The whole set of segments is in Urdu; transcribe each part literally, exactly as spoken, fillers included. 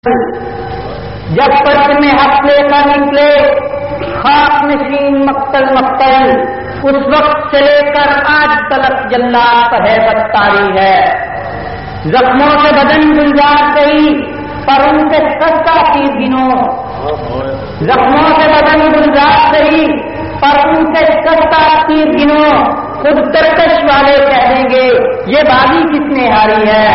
جب پرچم میں حق لے کر نکلے خاک نشین مقتل مقتل، اس وقت سے لے کر آج تلک جلات ہے بدتاری ہے۔ زخموں سے بدن گلزار گئی پر ان سے سستا تیر گنو، زخموں سے بدن گلزار گئی پر ان سے سستا تیر گنو، خود ترکش والے کہہ دیں گے یہ بازی کس نے ہاری ہے۔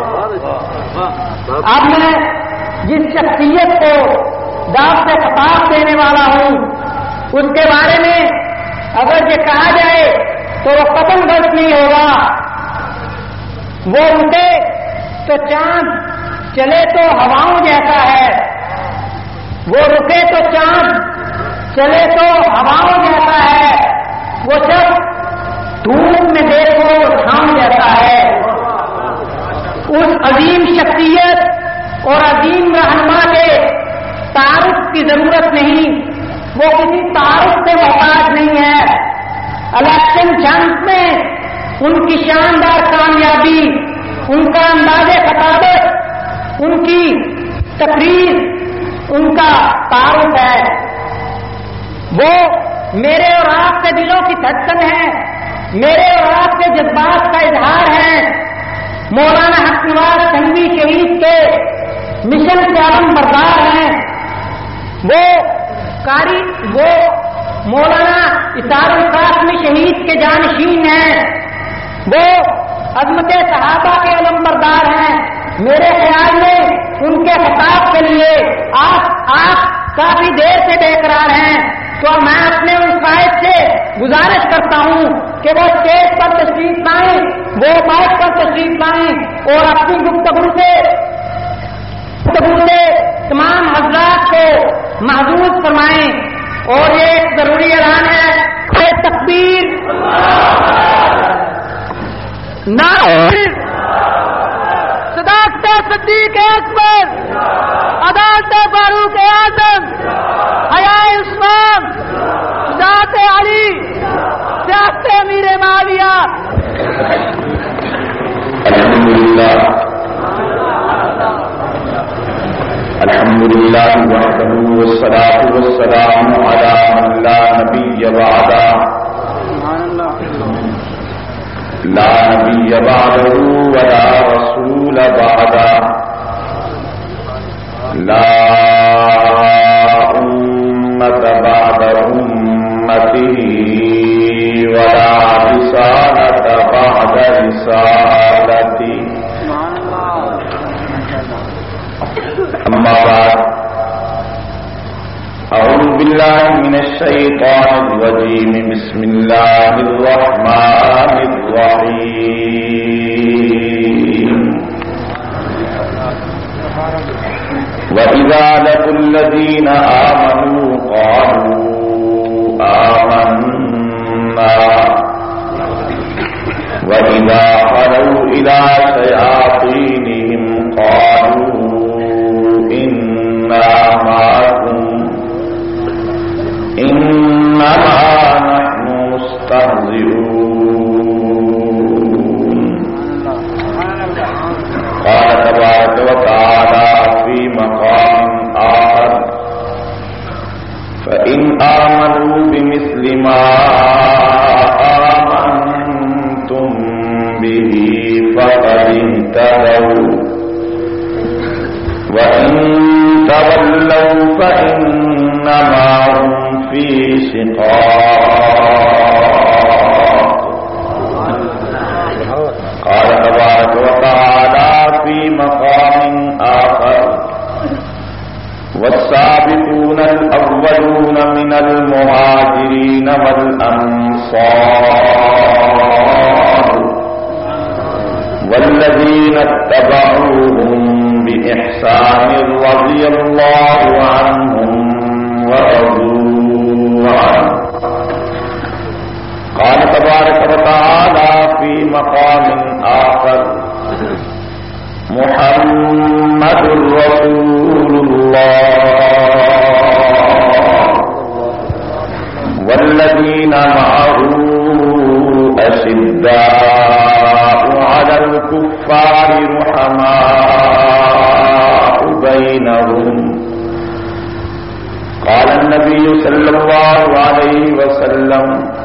اب میں جس شخصیت کو دعوت سے خطاب دینے والا ہوں اس کے بارے میں اگر یہ کہا جائے تو وہ قدم بس نہیں ہوگا۔ وہ اٹھے تو چاند، چلے تو ہواؤں جیسا ہے، وہ رکے تو چاند، چلے تو ہواؤں جیسا ہے، وہ شخص دھوپ میں دیکھو چھاؤں جیسا ہے۔ اس عظیم شخصیت اور عظیم رہنما کے تعارف کی ضرورت نہیں، وہ کسی تعارف سے محتاج نہیں ہے۔ الیکشن جنگ میں ان کی شاندار کامیابی، ان کا انداز خطابت، ان کی تقریر، ان کا تعارف ہے۔ وہ میرے اور آپ کے دلوں کی دھڑکن ہے، میرے اور آپ کے جذبات کا اظہار ہے۔ مولانا حق نواز تھانوی شہید کے مشن کے علم بردار ہیں، وہ قاری وہ مولانا اسار القاسمی شہید کے جانشین ہیں، وہ عظمت صحابہ کے علم بردار ہیں۔ میرے خیال میں ان کے خطاب کے لیے آپ آپ کافی دیر سے بے قرار ہیں، تو میں اپنے ان قائد سے گزارش کرتا ہوں کہ وہ اسٹیج پر تشریف لائیں، وہ مائک پر تشریف لائیں اور اپنی گفتگو سے گفتگو سے تمام حضرات کو محظوظ فرمائیں۔ اور یہ ایک ضروری اعلان ہے کہ تکبیر، نعرہ صداقت صدیق اکبر، عدالت فاروق اعظم، حیائے عثمان، ذات علی، سیاست امیر معاویہ۔ الحمدللہ الحمدللہ وحدہ والصلاة والسلام علی من لا نبی بعدہ لا نبی بعدہ ولا رسول بعدہ لا امت بعد امته ولا رسالة بعد رسالتی۔ اما بعد، اعوذ باللہ من الشیطان الرجیم، بسم اللہ الرحمن الرحیم۔ وَإِذَا لَقُوا الَّذِينَ آمَنُوا قَالُوا آمَنَّا وَإِذَا خَلَوْا إِلَى شَيَاطِينِهِمْ قَالُوا إِنَّا مَعَكُمْ إِنَّمَا نَحْنُ مُسْتَهْزِئُونَ۔ قال تبارك وتعالى في مقام آخر: فإن آمنوا بمثل ما آمنتم به فقد اهتدوا وإن تولوا فإنما هم في شقاق۔ قال تبارك وتعالى في مقام آخر: والسابقون الأولون من المهاجرين والأنصار والذين اتبعوهم بإحسان رضي الله عنهم ورضوا عنه۔ قال تبارك وتعالى في مقام آخر: محمد رسول الله والذين معه أشداء على الكفار رحماء بينهم. قال النبي صلى الله عليه وسلم: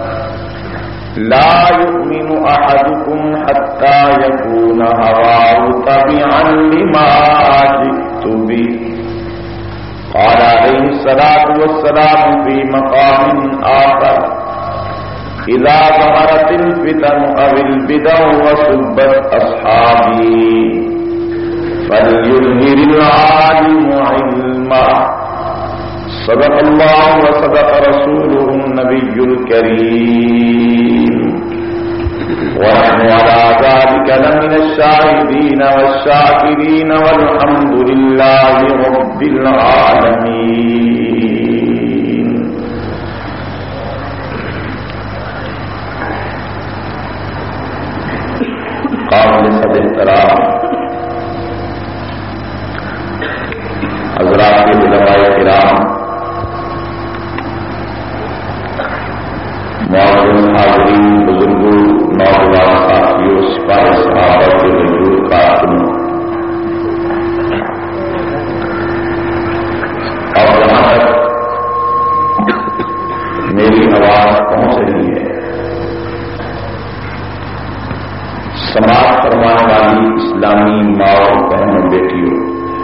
لا يؤمن أحدكم حتى يكون هواه تبعا لما جئت به. قال عليه الصلاة والسلام في مقام آخر: إذا ظهرت الفتن أو البدع وسبت أصحابي فليظهر العالم علما. صدق الله وصدق رسوله النبي الكريم ونحن على ذلك لمن الشاهدين والشاكرين والحمد لله رب العالمين. قابل صد احترام حضرات علماء کرام، معزز حاضرین، بزرگوں، نوجوان ساتھیوں، سپاہی صحابہ کے وجود کارکنوں، اور جہاں تک میری آواز پہنچ رہی ہے، سماعت فرمانے والی اسلامی ماں اور بہنوں، بیٹیوں،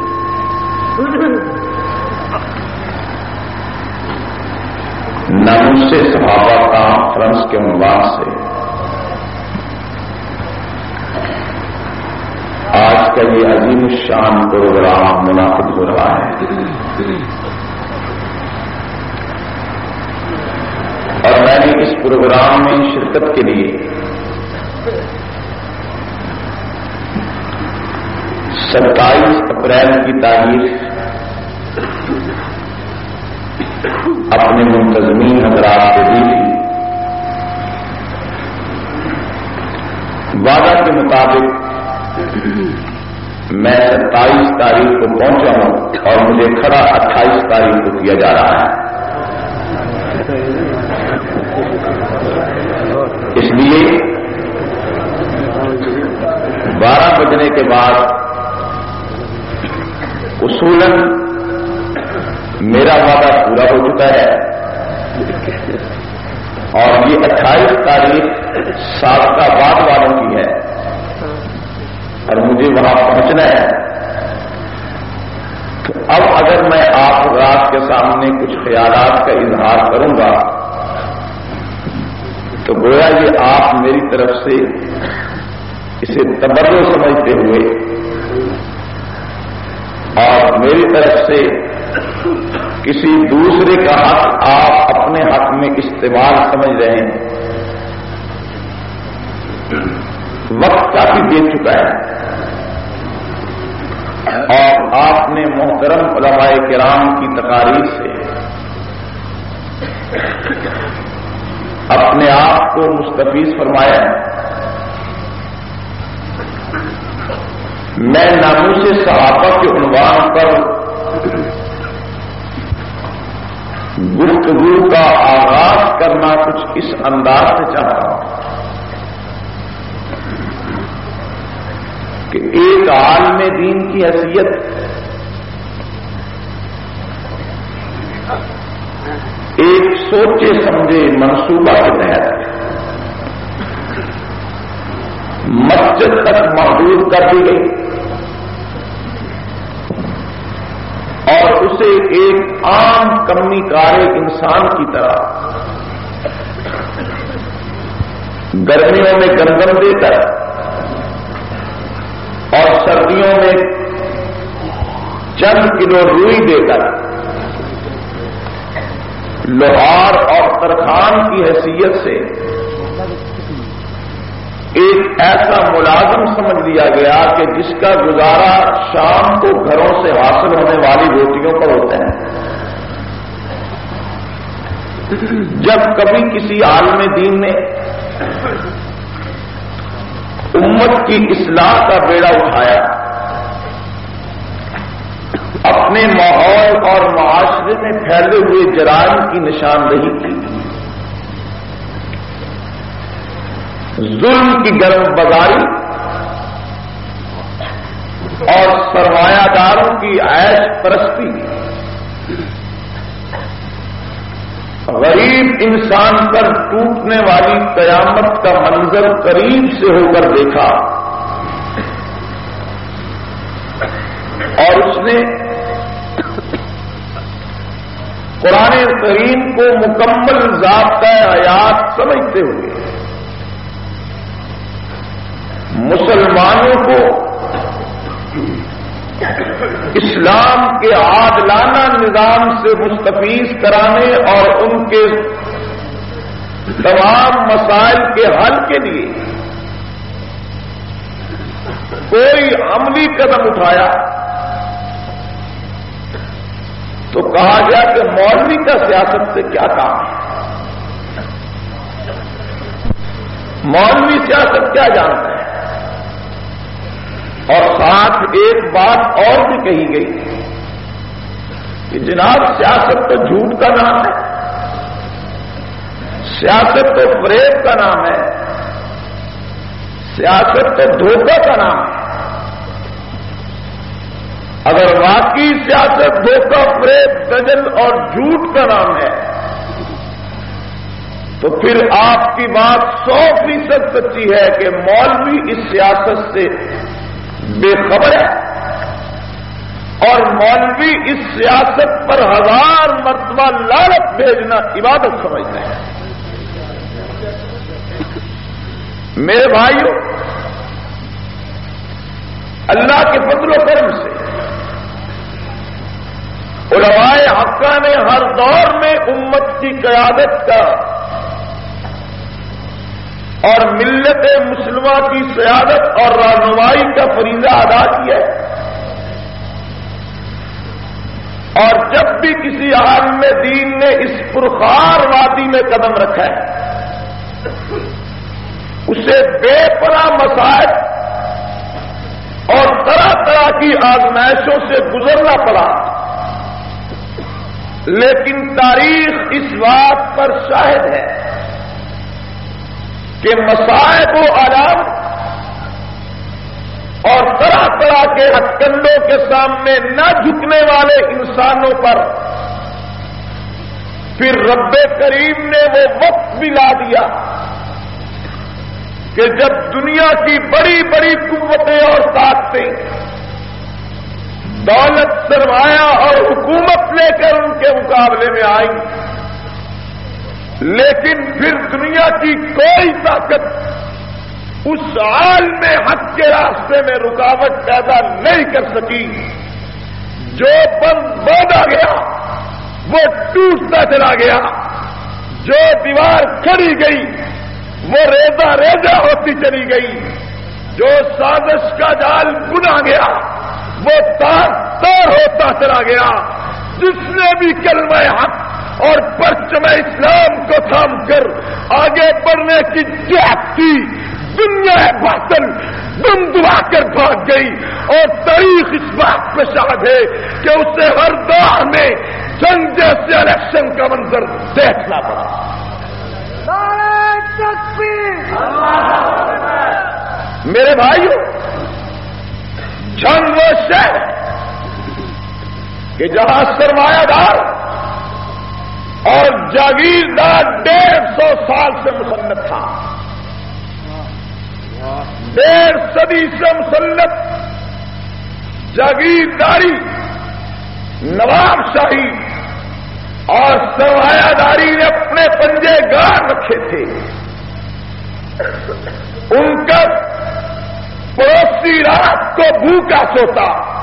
ناموس صحابہ کانفرنس کے عنوان سے آج کا یہ عظیم الشان پروگرام منعقد ہو رہا ہے، اور میں نے اس پروگرام میں شرکت کے لیے ستائیس اپریل کی تاریخ اپنے منتظمین حضرات سے دی تھی. وعدہ کے مطابق میں ستائیس تاریخ کو پہنچا ہوں اور مجھے کھڑا اٹھائیس تاریخ کو کیا جا رہا ہے. اس لیے بارہ بجنے کے بعد اصولاً میرا وعدہ پورا ہو چکا ہے، اور یہ اٹھائیس تاریخ سابقہ بعد والوں کی ہے، اور مجھے وہاں پہنچنا ہے. تو اب اگر میں آپ حضرات کے سامنے کچھ خیالات کا اظہار کروں گا تو گویا یہ آپ میری طرف سے اسے تبرع سمجھتے ہوئے اور میری طرف سے کسی دوسرے کا حق آپ اپنے حق میں استعمال سمجھ رہے ہیں. وقت کافی دے چکا ہے، اور آپ نے محترم علماء کرام کی تقاریر سے اپنے آپ کو مستفیض فرمایا ہے. میں ناموس صحابہ کے عنوان پر گفتگو کا آغاز کرنا کچھ اس انداز سے چاہتا ہوں کہ ایک عالم دین کی حیثیت ایک سوچے سمجھے منصوبہ کے تحت مسجد تک محدود کر دی گئی، اور اسے ایک عام کمی کار انسان کی طرح گرمیوں میں گندم دے کر اور سردیوں میں چند کلو روئی دے کر لوہار اور ترخان کی حیثیت سے ایک ایسا ملازم سمجھ لیا گیا کہ جس کا گزارا شام کو گھروں سے حاصل ہونے والی روٹیوں پر ہوتے ہیں. جب کبھی کسی عالم دین نے امت کی اصلاح کا بیڑا اٹھایا، اپنے ماحول اور معاشرے میں پھیلے ہوئے جرائم کی نشاندہی کی، ظلم کی گرم بازاری اور سرمایہ داروں کی عیش پرستی، غریب انسان پر ٹوٹنے والی قیامت کا منظر قریب سے ہو کر دیکھا، اور اس نے قرآن کریم کو مکمل ضابطۂ حیات سمجھتے ہوئے مسلمانوں کو اسلام کے عادلانہ نظام سے مستفیض کرانے اور ان کے تمام مسائل کے حل کے لیے کوئی عملی قدم اٹھایا تو کہا گیا کہ مولوی کا سیاست سے کیا کام ہے، مولوی سیاست کیا جانتا ہے۔ اور ساتھ ایک بات اور بھی کہی گئی کہ جناب سیاست تو جھوٹ کا نام ہے، سیاست تو فریب کا نام ہے، سیاست تو دھوکہ کا نام ہے۔ اگر واقعی سیاست دھوکہ، فریب، دجل اور جھوٹ کا نام ہے تو پھر آپ کی بات سو فیصد سچی ہے کہ مولوی اس سیاست سے بے خبر ہے، اور مولوی اس سیاست پر ہزار مرتبہ لعنت بھیجنا عبادت سمجھتے ہیں۔ میرے بھائیوں، اللہ کے فضل و کرم سے علماء حقہ نے ہر دور میں امت کی قیادت کا اور ملت مسلمہ کی سیادت اور رہنمائی کا فریضہ ادا کیا ہے، اور جب بھی کسی عالم دین نے اس پرخار وادی میں قدم رکھا ہے اسے بے پناہ مسائل اور طرح طرح کی آزمائشوں سے گزرنا پڑا، لیکن تاریخ اس بات پر شاہد ہے کہ مصائب و آلام اور طرح طرح کے ہتھکنڈوں کے سامنے نہ جھکنے والے انسانوں پر پھر رب کریم نے وہ وقت بھی لا دیا کہ جب دنیا کی بڑی بڑی قوتیں اور طاقتیں دولت، سرمایہ اور حکومت لے کر ان کے مقابلے میں آئی، لیکن پھر دنیا کی کوئی طاقت اس عالم حق کے راستے میں رکاوٹ پیدا نہیں کر سکی۔ جو بند باندھا گیا وہ ٹوٹتا چلا گیا، جو دیوار کھڑی گئی وہ ریزہ ریزہ ہوتی چلی گئی، جو سازش کا جال بنا گیا وہ تار تار ہوتا چلا گیا۔ جس نے بھی کلمہ حق اور پرچم اسلام کو تھام کر آگے بڑھنے کی جہد کی، دنیا باطل دم دبا کر بھاگ گئی، اور تاریخ اس بات پہ شاہد ہے کہ اسے ہر دور میں جنگ جیسے الیکشن کا منظر دیکھنا پڑا۔ میرے بھائیوں، جنگ وہ شہر کہ جہاں سرمایہ دار اور جاگیردار ڈیڑھ سو سال سے مسلط تھا، ڈیڑھ صدی سے مسلط جاگیرداری، نواب شاہی اور سرمایہ داری نے اپنے پنجے گاڑ رکھے تھے۔ ان کا پڑوسی رات کو بھوکا سوتا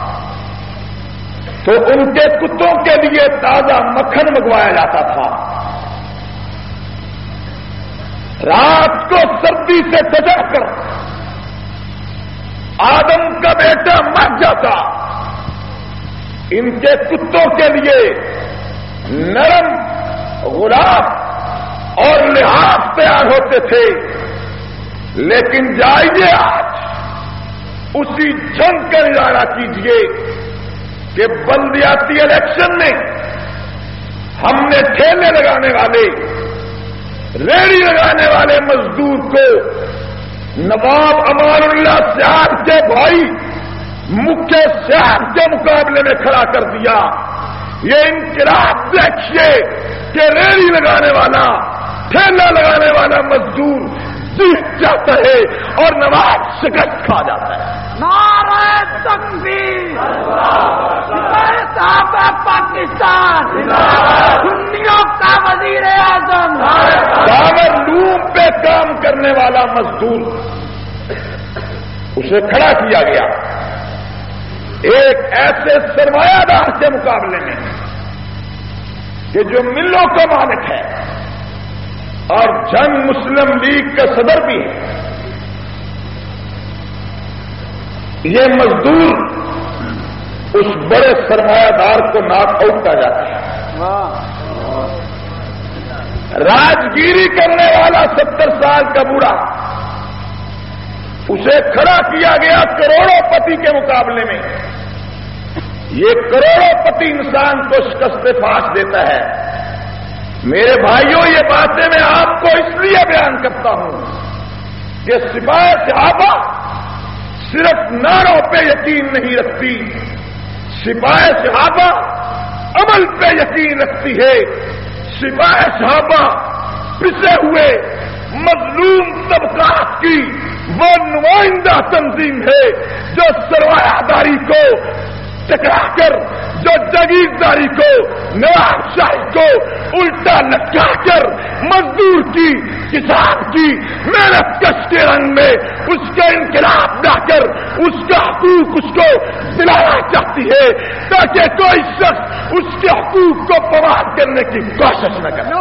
تو ان کے کتوں کے لیے تازہ مکھن منگوایا جاتا تھا، رات کو سردی سے سجا کر آدم کا بیٹا مر جاتا، ان کے کتوں کے لیے نرم غلاف اور لحاظ تیار ہوتے تھے۔ لیکن جائیے آج اسی جنگ کا ادارہ کیجیے کہ بلدیاتی الیکشن میں ہم نے ٹھیلے لگانے والے، ریڑھی لگانے والے مزدور کو نواب امان اللہ صاحب کے بھائی مکھیہ سیاست کے مقابلے میں کھڑا کر دیا. یہ انقلاب دیکھیے کہ ریڑھی لگانے والا، ٹھیلا لگانے والا مزدور جیت جاتا ہے اور نواز شکست کھا جاتا ہے. نعرہ تکبیر، صاحب پاکستان، سنیوں کا وزیر اعظم، پاور لوم پہ کام کرنے والا مزدور، اسے کھڑا کیا گیا ایک ایسے سرمایہ دار کے مقابلے میں کہ جو ملوں کا مالک ہے اور جنگ مسلم لیگ کا صدر بھی ہے. یہ مزدور اس بڑے سرمایہ دار کو ناک آؤٹ کر جاتا ہے. راجگیری کرنے والا ستر سال کا بوڑھا، اسے کھڑا کیا گیا کروڑوں پتی کے مقابلے میں. یہ کروڑوں پتی انسان کو شکست فاش دیتا ہے. میرے بھائیوں، یہ باتیں میں آپ کو اس لیے بیان کرتا ہوں کہ سپاہ صحابہ صرف نعروں پہ یقین نہیں رکھتی، سپاہ صحابہ عمل پہ یقین رکھتی ہے. سپاہ صحابہ پسے ہوئے مظلوم طبقات کی وہ نمائندہ تنظیم ہے جو سرمایہ داری کو ٹکرا کر، جو جاگیرداری کو، نواب شاہی کو الٹا لٹکا کر مزدور کی، کسان کی محنت کش کے رنگ میں اس کا انقلاب لا کر اس کا حقوق اس کو دلانا چاہتی ہے تاکہ کوئی شخص اس کے حقوق کو پامال کرنے کی کوشش نہ کرے.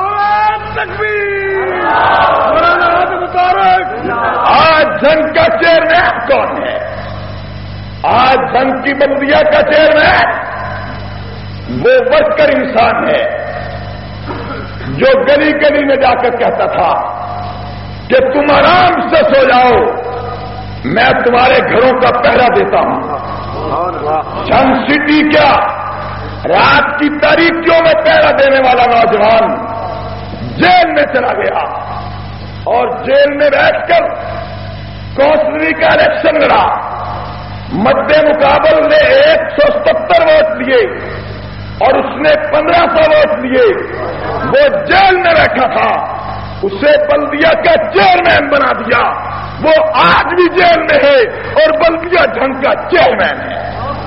آج جنگ کا چیئرمین کون ہے؟ آج جنگ کی بلدیہ کا چیئرمین وہ ورکر انسان ہے جو گلی گلی میں جا کر کہتا تھا کہ تم آرام سے سو جاؤ، میں تمہارے گھروں کا پہرا دیتا ہوں. جنگ سٹی کیا، رات کی تاریکیوں میں پہرا دینے والا نوجوان جیل میں چلا گیا اور جیل میں بیٹھ کر کونسلری کا الیکشن لڑا. مد مقابل نے ایک سو ستر ووٹ لیے اور اس نے پندرہ سو ووٹ لیے. وہ جیل میں بیٹھا تھا، اسے بلدیہ کا چیئرمین بنا دیا. وہ آج بھی جیل میں ہے اور بلدیہ جنگ کا چیئرمین ہے.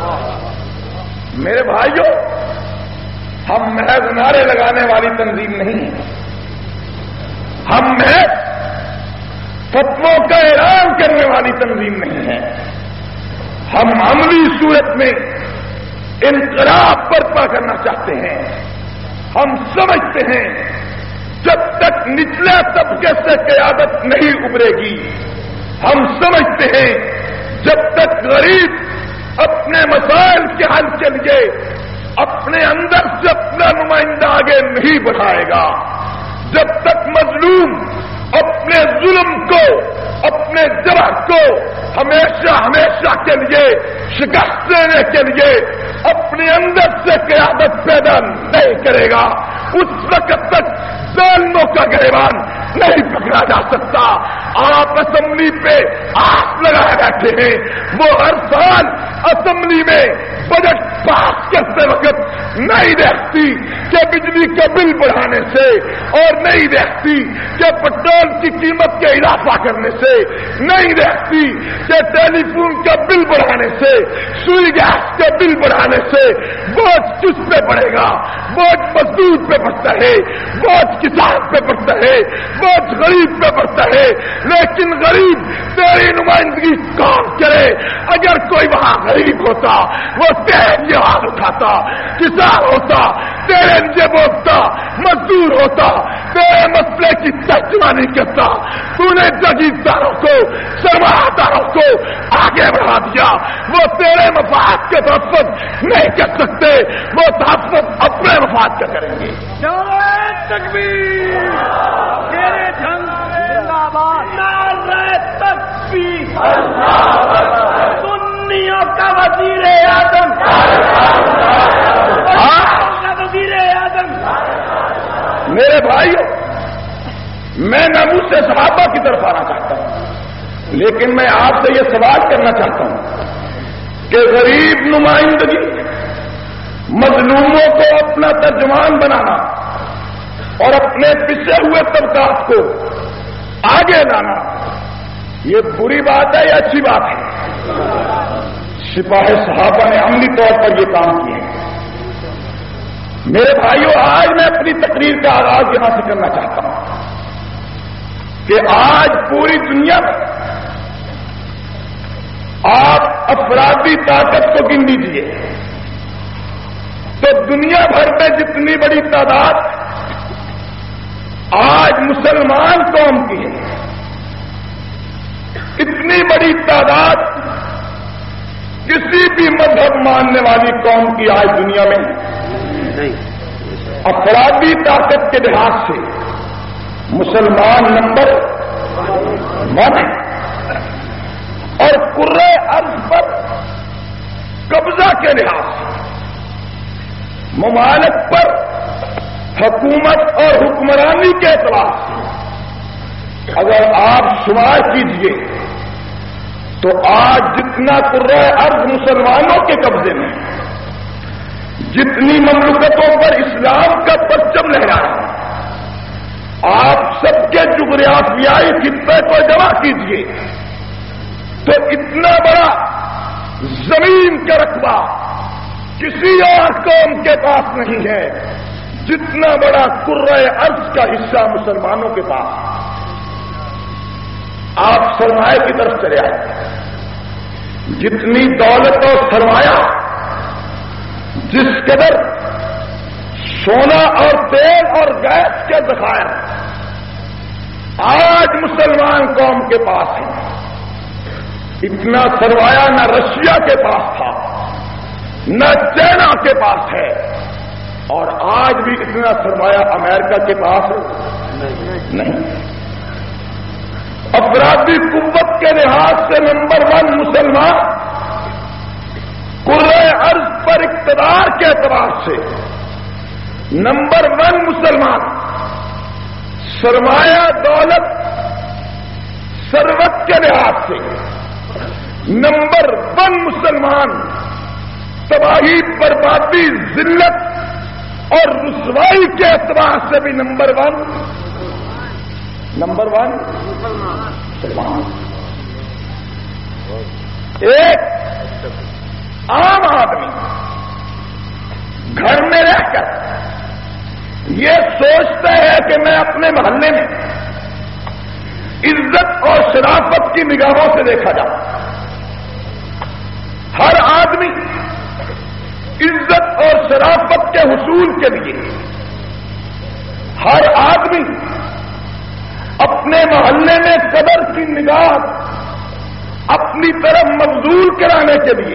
میرے بھائیوں، ہم محض نعرے لگانے والی تنظیم نہیں ہیں، ہم محض فتووں کا اعلان کرنے والی تنظیم نہیں ہے. ہم عملی صورت میں انقلاب برپا کرنا چاہتے ہیں. ہم سمجھتے ہیں جب تک نچلے طبقے سے قیادت نہیں ابھرے گی، ہم سمجھتے ہیں جب تک غریب اپنے مسائل کے حل کے لیے اپنے اندر سے اپنا نمائندہ آگے نہیں بڑھائے گا، جب تک مظلوم اپنے ظلم کو، اپنے جبر کو ہمیشہ ہمیشہ کے لیے شکست دینے کے لیے اپنے اندر سے قیادت پیدا نہیں کرے گا، اس وقت تک ظالموں کا گریبان نہیں پکڑا جا سکتا. آپ اسمبلی پہ آس لگائے بیٹھے ہیں، وہ ہر سال اسمبلی میں بجٹ پاس کرتے وقت نہیں دیکھتی کہ بجلی کا بل بڑھانے سے، اور نہیں دیکھتی کہ پیٹرول کی قیمت کے اضافہ کرنے سے، نہیں دیکھتی کہ ٹیلی فون کا بل بڑھانے سے، سوئی گیس کا بل بڑھانے سے بوجھ کس پہ پڑے گا؟ بوجھ مزدور پہ پڑتا ہے، بوجھ کسان پہ پڑتا ہے، بوجھ غریب پہ پڑتا ہے. لیکن غریب تیری نمائندگی کون کرے؟ اگر کوئی وہاں غریب ہوتا وہ تیرے لیے ہاتھ اٹھاتا، کسان ہوتا تیرے لیے بولتا، مزدور ہوتا تیرے مسئلے کی ترجمانی کرتا. تو نے جاگیرداروں کو، سرمایہ داروں کو آگے بڑھا دیا. وہ تیرے مفاد کے تحفظ نہیں کر سکتے، وہ تحفظ اپنے مفاد کا کریں گے. تکبیر، تیرے جنگ زندہ باد، نعرہ تکبیر، سنیوں کا وزیر اعظم، وزیر اعظم. میرے بھائیوں، میں ناموس سے صحابہ کی طرف آنا چاہتا ہوں، لیکن میں آپ سے یہ سوال کرنا چاہتا ہوں کہ غریب نمائندگی، مظلوموں کو اپنا ترجمان بنانا اور اپنے پسے ہوئے طبقات کو آگے لانا، یہ بری بات ہے یا اچھی بات ہے؟ سپاہی صحابہ نے عملی طور پر یہ کام کیے ہیں۔ میرے بھائیوں، آج میں اپنی تقریر کا آغاز یہاں سے کرنا چاہتا ہوں کہ آج پوری دنیا میں آپ افرادی طاقت کو گن لیجیے تو دنیا بھر میں جتنی بڑی تعداد آج مسلمان قوم کی ہے، اتنی بڑی تعداد کسی بھی مذہب ماننے والی قوم کی آج دنیا میں افرادی طاقت کے لحاظ سے مسلمان نمبر ون ہے، اور کرۂ ارض پر قبضہ کے لحاظ سے ممالک پر حکومت اور حکمرانی کے اعتبار سے اگر آپ شمار کیجئے تو آج جتنا کرۂ ارض مسلمانوں کے قبضے میں، جتنی مملکتوں پر اسلام کا پرچم لہرا ہے، آپ سب کے جغرافیائی خطے کو جمع کیجئے تو اتنا بڑا زمین کا رقبہ کسی اور قوم کے پاس نہیں ہے جتنا بڑا کرۂ ارض کا حصہ مسلمانوں کے پاس۔ آپ سرمایہ کی طرف چلے آئے، جتنی دولت اور سرمایہ، جس قدر سونا اور تیل اور گیس کے ذخائر آج مسلمان قوم کے پاس ہے، اتنا سرمایہ نہ رشیا کے پاس تھا، نہ چائنا کے پاس ہے، اور آج بھی اتنا سرمایہ امریکہ کے پاس نہیں۔ افرادی قوت کے لحاظ سے نمبر ون مسلمان، کرۂ ارض پر اقتدار کے اعتبار سے نمبر ون مسلمان، سرمایہ دولت ثروت کے لحاظ سے نمبر ون مسلمان، تباہی بربادی ذلت اور رسوائی کے اعتبار سے بھی نمبر ون نمبر ون مسلمان۔ ایک عام آدمی گھر میں رہ کر یہ سوچتا ہے کہ میں اپنے محلے میں عزت اور شرافت کی نگاہوں سے دیکھا جاؤں۔ ہر آدمی عزت اور شرافت کے حصول کے لیے، ہر آدمی اپنے محلے میں قدر کی نگاہ اپنی طرف مبذول کرانے کے لیے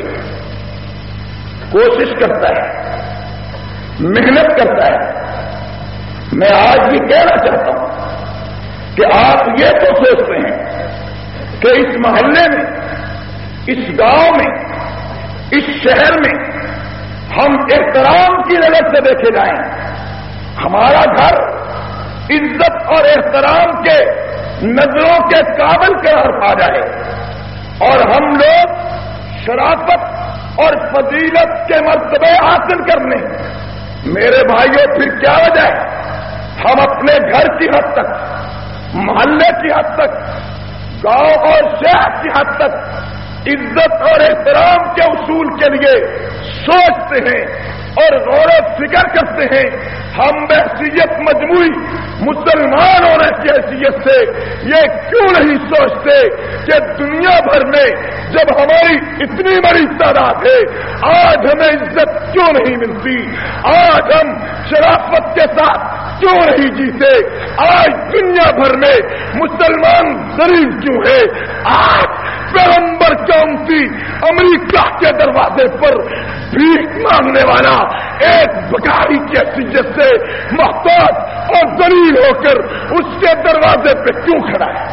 کوشش کرتا ہے، محنت کرتا ہے۔ میں آج یہ کہنا چاہتا ہوں کہ آپ یہ تو سوچتے ہیں کہ اس محلے میں، اس گاؤں میں، اس شہر میں ہم احترام کی نظر سے دیکھے جائیں، ہمارا گھر عزت اور احترام کے نظروں کے قابل قرار پا جائے، اور ہم لوگ شرافت اور فضیلت کے مرتبے حاصل کرنے۔ میرے بھائیوں، پھر کیا وجہ ہے ہم اپنے گھر کی حد تک، محلے کی حد تک، گاؤں اور شہر کی حد تک عزت اور احترام کے اصول کے لیے سوچتے ہیں اور غور و فکر کرتے ہیں؟ ہم بحیثیت مجموعی مسلمان ہونے کی حیثیت سے یہ کیوں نہیں سوچتے کہ دنیا بھر میں جب ہماری اتنی بڑی تعداد ہے، آج ہمیں عزت کیوں نہیں ملتی؟ آج ہم شرافت کے ساتھ کیوں نہیں جیتے؟ آج دنیا بھر میں مسلمان ذلیل کیوں ہے؟ آج پیغمبر کی امتی امریکہ کے دروازے پر بھیک مانگنے والا ایک بھکاری کی حیثیت سے محتاج اور ذلیل ہو کر اس کے دروازے پہ کیوں کھڑا ہے؟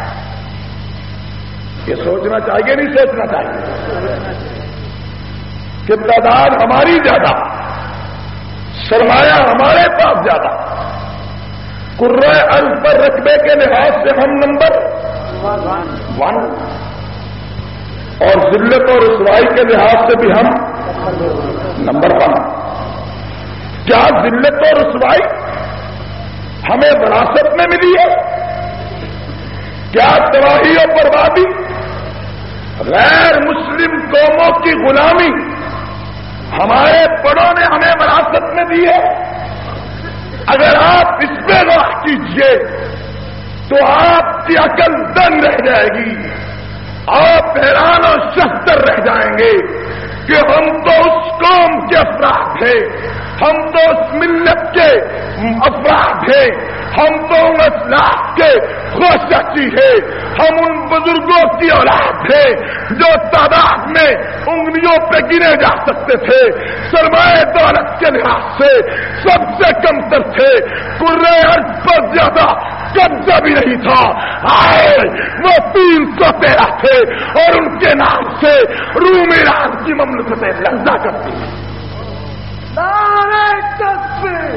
یہ سوچنا چاہیے، نہیں سوچنا چاہیے کہ تعداد ہماری زیادہ، سرمایہ ہمارے پاس زیادہ، کرۂ ارض پر رقبے کے لحاظ سے ہم نمبر ون، اور ذلت اور رسوائی کے لحاظ سے بھی ہم نمبر ون۔ کیا ذلت اور رسوائی ہمیں وراثت میں ملی ہے؟ کیا تباہی اور بربادی، غیر مسلم قوموں کی غلامی ہمارے بڑوں نے ہمیں وراثت میں دی ہے؟ اگر آپ اس پہ غور کیجیے تو آپ کی عقل دنگ رہ جائے گی، آپ حیران اور شستر رہ جائیں گے کہ ہم تو اس قوم کے افراد تھے، ہم تو اس ملت کے افراد ہیں، ہم تو ان اسلاف کے خوشچی ہیں، ہم ان بزرگوں کی اولاد تھے جو تعداد میں انگلیوں پہ گنے جا سکتے تھے، سرمایہ دولت کے لحاظ سے سب سے کم تر تھے، قرے ارض پر زیادہ قبضہ بھی نہیں تھا، آئے وہ تین سو تیرہ تھے اور ان کے نام سے روم ایران کی مملکتیں لرزا کرتی ہیں۔ نعرہ تکبیر،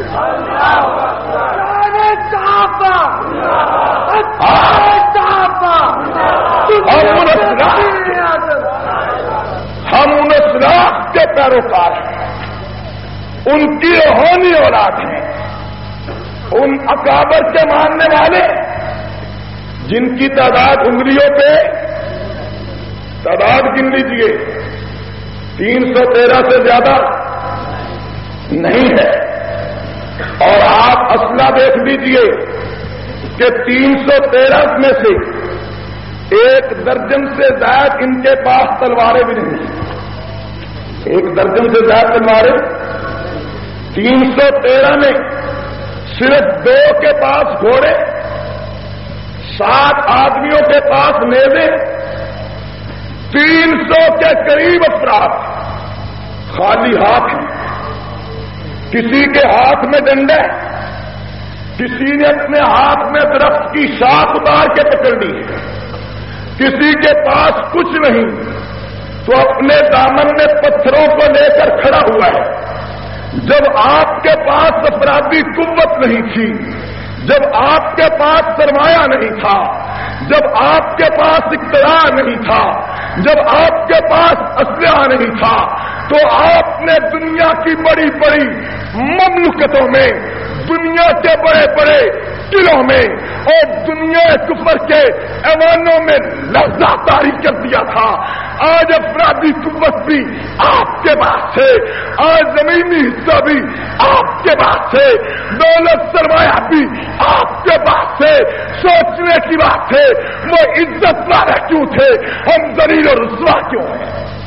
نعرہ صحابہ، ہم ان اسلاف ہم ان اسلاف کے پیروکار ہیں، ان کی روحانی اولاد ہیں، ان اکابر کے ماننے والے جن کی تعداد انگلیوں پہ تعداد گن لیجیے تین سو تیرہ سے زیادہ نہیں ہے، اور آپ اسلحہ دیکھ لیجیے کہ تین سو تیرہ میں سے ایک درجن سے زائد ان کے پاس تلواریں بھی نہیں ہیں، ایک درجن سے زائد تلواریں تین سو تیرہ میں صرف دو کے پاس گھوڑے، سات آدمیوں کے پاس نیزے، تین سو کے قریب افراد خالی ہاتھ ہیں، کسی کے ہاتھ میں ڈنڈا ہے، کسی نے اپنے ہاتھ میں درخت کی شاخ اتار کے پکڑ لی ہے، کسی کے پاس کچھ نہیں تو اپنے دامن میں پتھروں کو لے کر کھڑا ہوا ہے۔ جب آپ کے پاس افرادی قوت نہیں تھی، جب آپ کے پاس سرمایہ نہیں تھا، جب آپ کے پاس اقتدار نہیں تھا، جب آپ کے پاس اسلحہ نہیں تھا، تو آپ نے دنیا کی بڑی بڑی مملکتوں میں، دنیا کے بڑے بڑے قلعوں میں اور دنیا کفر کے ایوانوں میں لرزہ طاری کر دیا تھا۔ آج افرادی قوت بھی آپ کے پاس ہے، آج زمینی حصہ بھی آپ کے پاس ہے، دولت سرمایہ بھی آپ کے پاس ہے۔ سوچنے کی بات ہے وہ عزت والے کیوں تھے، ہم ذلیل و رسوا کیوں ہیں؟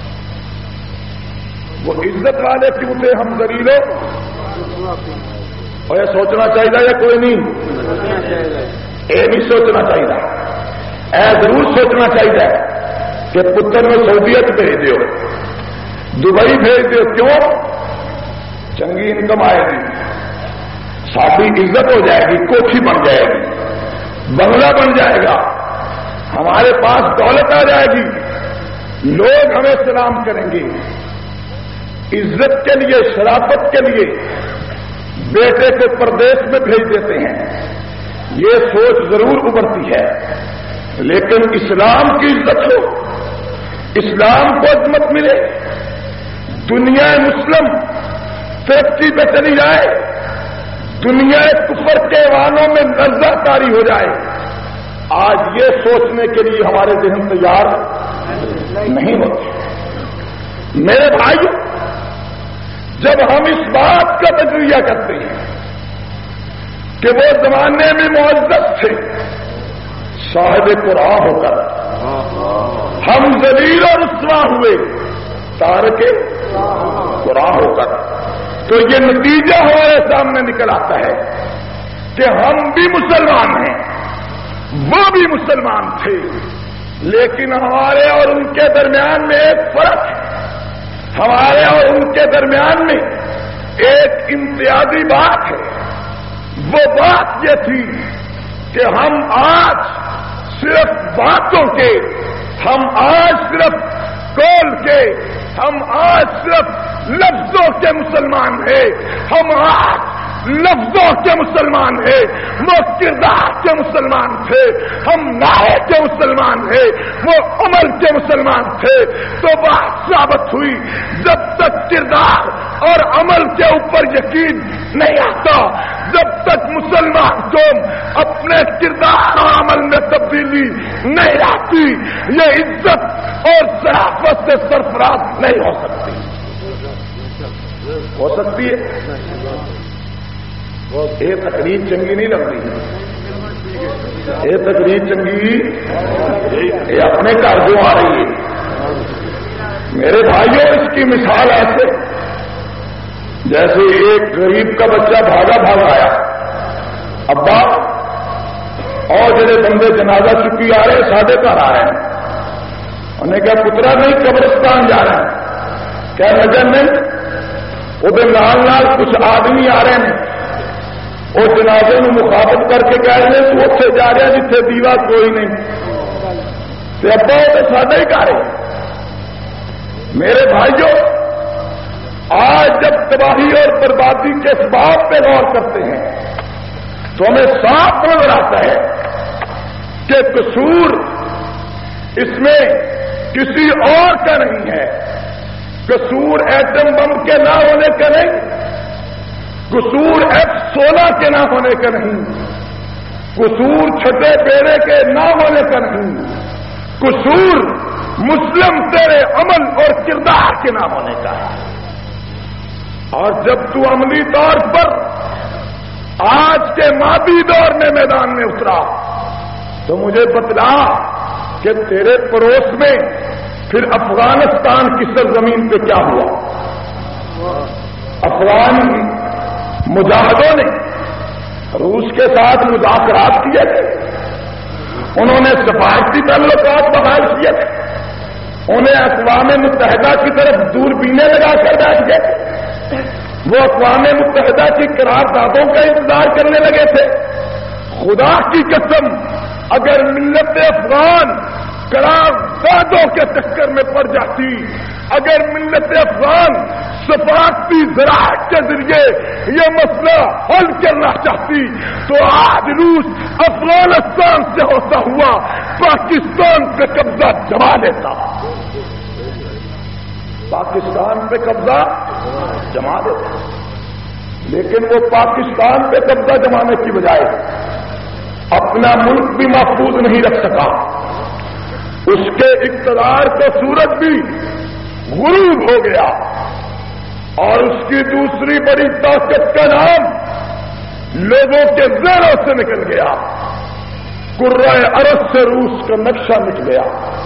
وہ عزت والے کیوں تھے، ہم ذلیل و اور یہ سوچنا چاہیے یا کوئی نہیں؟ یہ نہیں سوچنا چاہیے، اے ضرور سوچنا چاہیے کہ پتر میں سعودیت بھیج دیو، دبئی بھیج دیو، کیوں؟ چنگی انکم آئے گی، ساتھی عزت ہو جائے گی، کوٹھی بن جائے گی، بنگلہ بن جائے گا، ہمارے پاس دولت آ جائے گی، لوگ ہمیں سلام کریں گے۔ عزت کے لیے، شرافت کے لیے بیٹے کو پردیش میں بھیج دیتے ہیں، یہ سوچ ضرور ابھرتی ہے، لیکن اسلام کی عزت ہو، اسلام کو عظمت ملے، دنیا مسلم ترقی پہ چلی جائے، دنیا کفر کے وانوں میں لرزہ طاری ہو جائے، آج یہ سوچنے کے لیے ہمارے ذہن تیار نہیں ہوتے۔ میرے بھائیو، جب ہم اس بات کا تجزیہ کرتے ہیں کہ وہ زمانے میں معزز تھے صاحب قرآن ہو کر، ہم ذلیل و رسوا ہوئے تارک قرآن ہو کر، تو یہ نتیجہ ہمارے سامنے نکل آتا ہے کہ ہم بھی مسلمان ہیں، وہ بھی مسلمان تھے، لیکن ہمارے اور ان کے درمیان میں ایک فرق ہے، ہمارے اور ان کے درمیان میں ایک امتیازی بات ہے۔ وہ بات یہ تھی کہ ہم آج صرف باتوں کے، ہم آج صرف قول کے، ہم آج صرف لفظوں کے مسلمان ہیں، ہم آج لفظوں کے مسلمان ہیں، وہ کردار کے مسلمان تھے، ہم نعرے کے مسلمان ہیں، وہ عمل کے مسلمان تھے۔ تو بات ثابت ہوئی جب تک کردار اور عمل کے اوپر یقین نہیں آتا، جب تک مسلمان قوم اپنے کردار اور عمل میں تبدیلی نہیں آتی، یہ عزت اور شرافت سے سرفراز نہیں ہو سکتی۔ ہو سکتی ہے؟ یہ تقریر چنگی نہیں لگ رہی، یہ تقریر چنگی یہ اپنے گھر جو آ رہی ہے۔ میرے بھائیوں، اس کی مثال ایسے جیسے ایک غریب کا بچہ بھاگا بھاگا آیا، ابا اور جڑے بندے جنازہ چکی آ رہے ساڈے گھر آ رہے ہیں، انہیں کہا پترا نہیں قبرستان جا رہے ہیں، کیا نظر نہیں وہ نال نال کچھ آدمی آ رہے ہیں، وہ جنازے میں مخاطب کر کے کہہ رہے ہیں تو اتنے جا رہے ہیں جتنے دیوا کوئی نہیں، تو ابا وہ تو ساڈا ہی گھر ہے۔ میرے بھائیوں، آج جب تباہی اور بربادی کے اسباب پہ غور کرتے ہیں تو ہمیں صاف نظر آتا ہے کہ قصور اس میں کسی اور کا نہیں ہے، قصور ایٹم بم کے نہ ہونے کا نہیں، قصور ایف سولہ کے نہ ہونے کا نہیں، قصور چھٹے بیڑے کے نہ ہونے کا نہیں، قصور مسلم تیرے عمل اور کردار کے نہ ہونے کا ہے۔ اور جب تو عملی طور پر آج کے مادی دور میں میدان میں اترا تو مجھے بتلا کہ تیرے پڑوس میں پھر افغانستان کی سرزمین پہ کیا ہوا؟ افغان مجاہدوں نے روس کے ساتھ مذاکرات کیے تھے، انہوں نے سفارتی تعلقات بحال کیے تھے، انہیں اقوام متحدہ کی طرف دوربینیں لگا کر بیٹھ گئے، وہ اقوام متحدہ کی قراردادوں کا انتظار کرنے لگے تھے۔ خدا کی قسم، اگر ملت افغان قراردادوں کے چکر میں پڑ جاتی، اگر ملت افغان سفارتی ذرائع کے ذریعے یہ مسئلہ حل کرنا چاہتی تو آج روس افغانستان سے ہوتا ہوا پاکستان پہ قبضہ جما لیتا، پاکستان پہ قبضہ جما دیتا، لیکن وہ پاکستان پہ قبضہ جمانے کی بجائے اپنا ملک بھی محفوظ نہیں رکھ سکا، اس کے اقتدار کا سورج بھی غروب ہو گیا، اور اس کی دوسری بڑی طاقت کا نام لوگوں کے ذہنوں سے نکل گیا، قرۂ ارض سے روس کا نقشہ مٹ گیا۔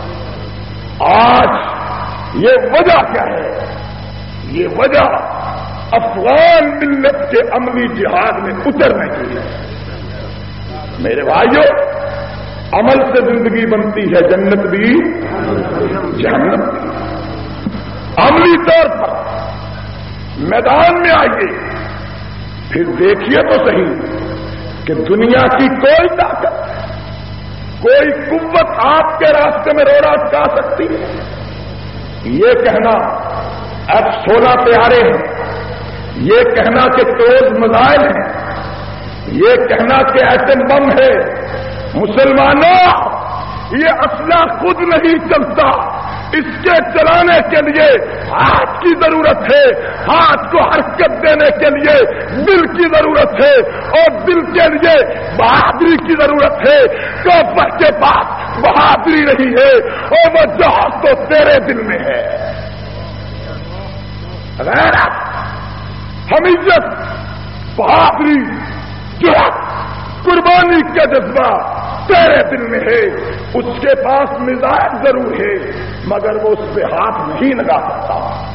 آج یہ وجہ کیا ہے؟ یہ وجہ افغان ملت کے عملی جہاد میں اترنے کی ہے۔ میرے بھائیوں، عمل سے زندگی بنتی ہے، جنت بھی جہنم بھی۔ عملی طور پر میدان میں آئیے، پھر دیکھیے تو صحیح کہ دنیا کی کوئی طاقت، کوئی قوت آپ کے راستے میں روڑا اٹکا سکتی ہے؟ یہ کہنا ایف سولہ پیارے ہیں، یہ کہنا کہ کروز میزائل ہیں، یہ کہنا کہ ایٹم بم ہے، مسلمانوں یہ اسلحہ خود نہیں چلتا، اس کے چلانے کے لیے ہاتھ کی ضرورت ہے، ہاتھ کو حرکت دینے کے لیے دل کی ضرورت ہے، اور دل کے لیے بہادری کی ضرورت ہے۔ کافر کے پاس بہادری نہیں ہے، اور وہ جہاد تو تیرے دل میں ہے۔ غیرت، حمیت، بہادری، جرأت، قربانی کا جذبہ تیرے دل میں ہے۔ اس کے پاس مزاج ضرور ہے، مگر وہ اس پہ ہاتھ نہیں لگا سکتا۔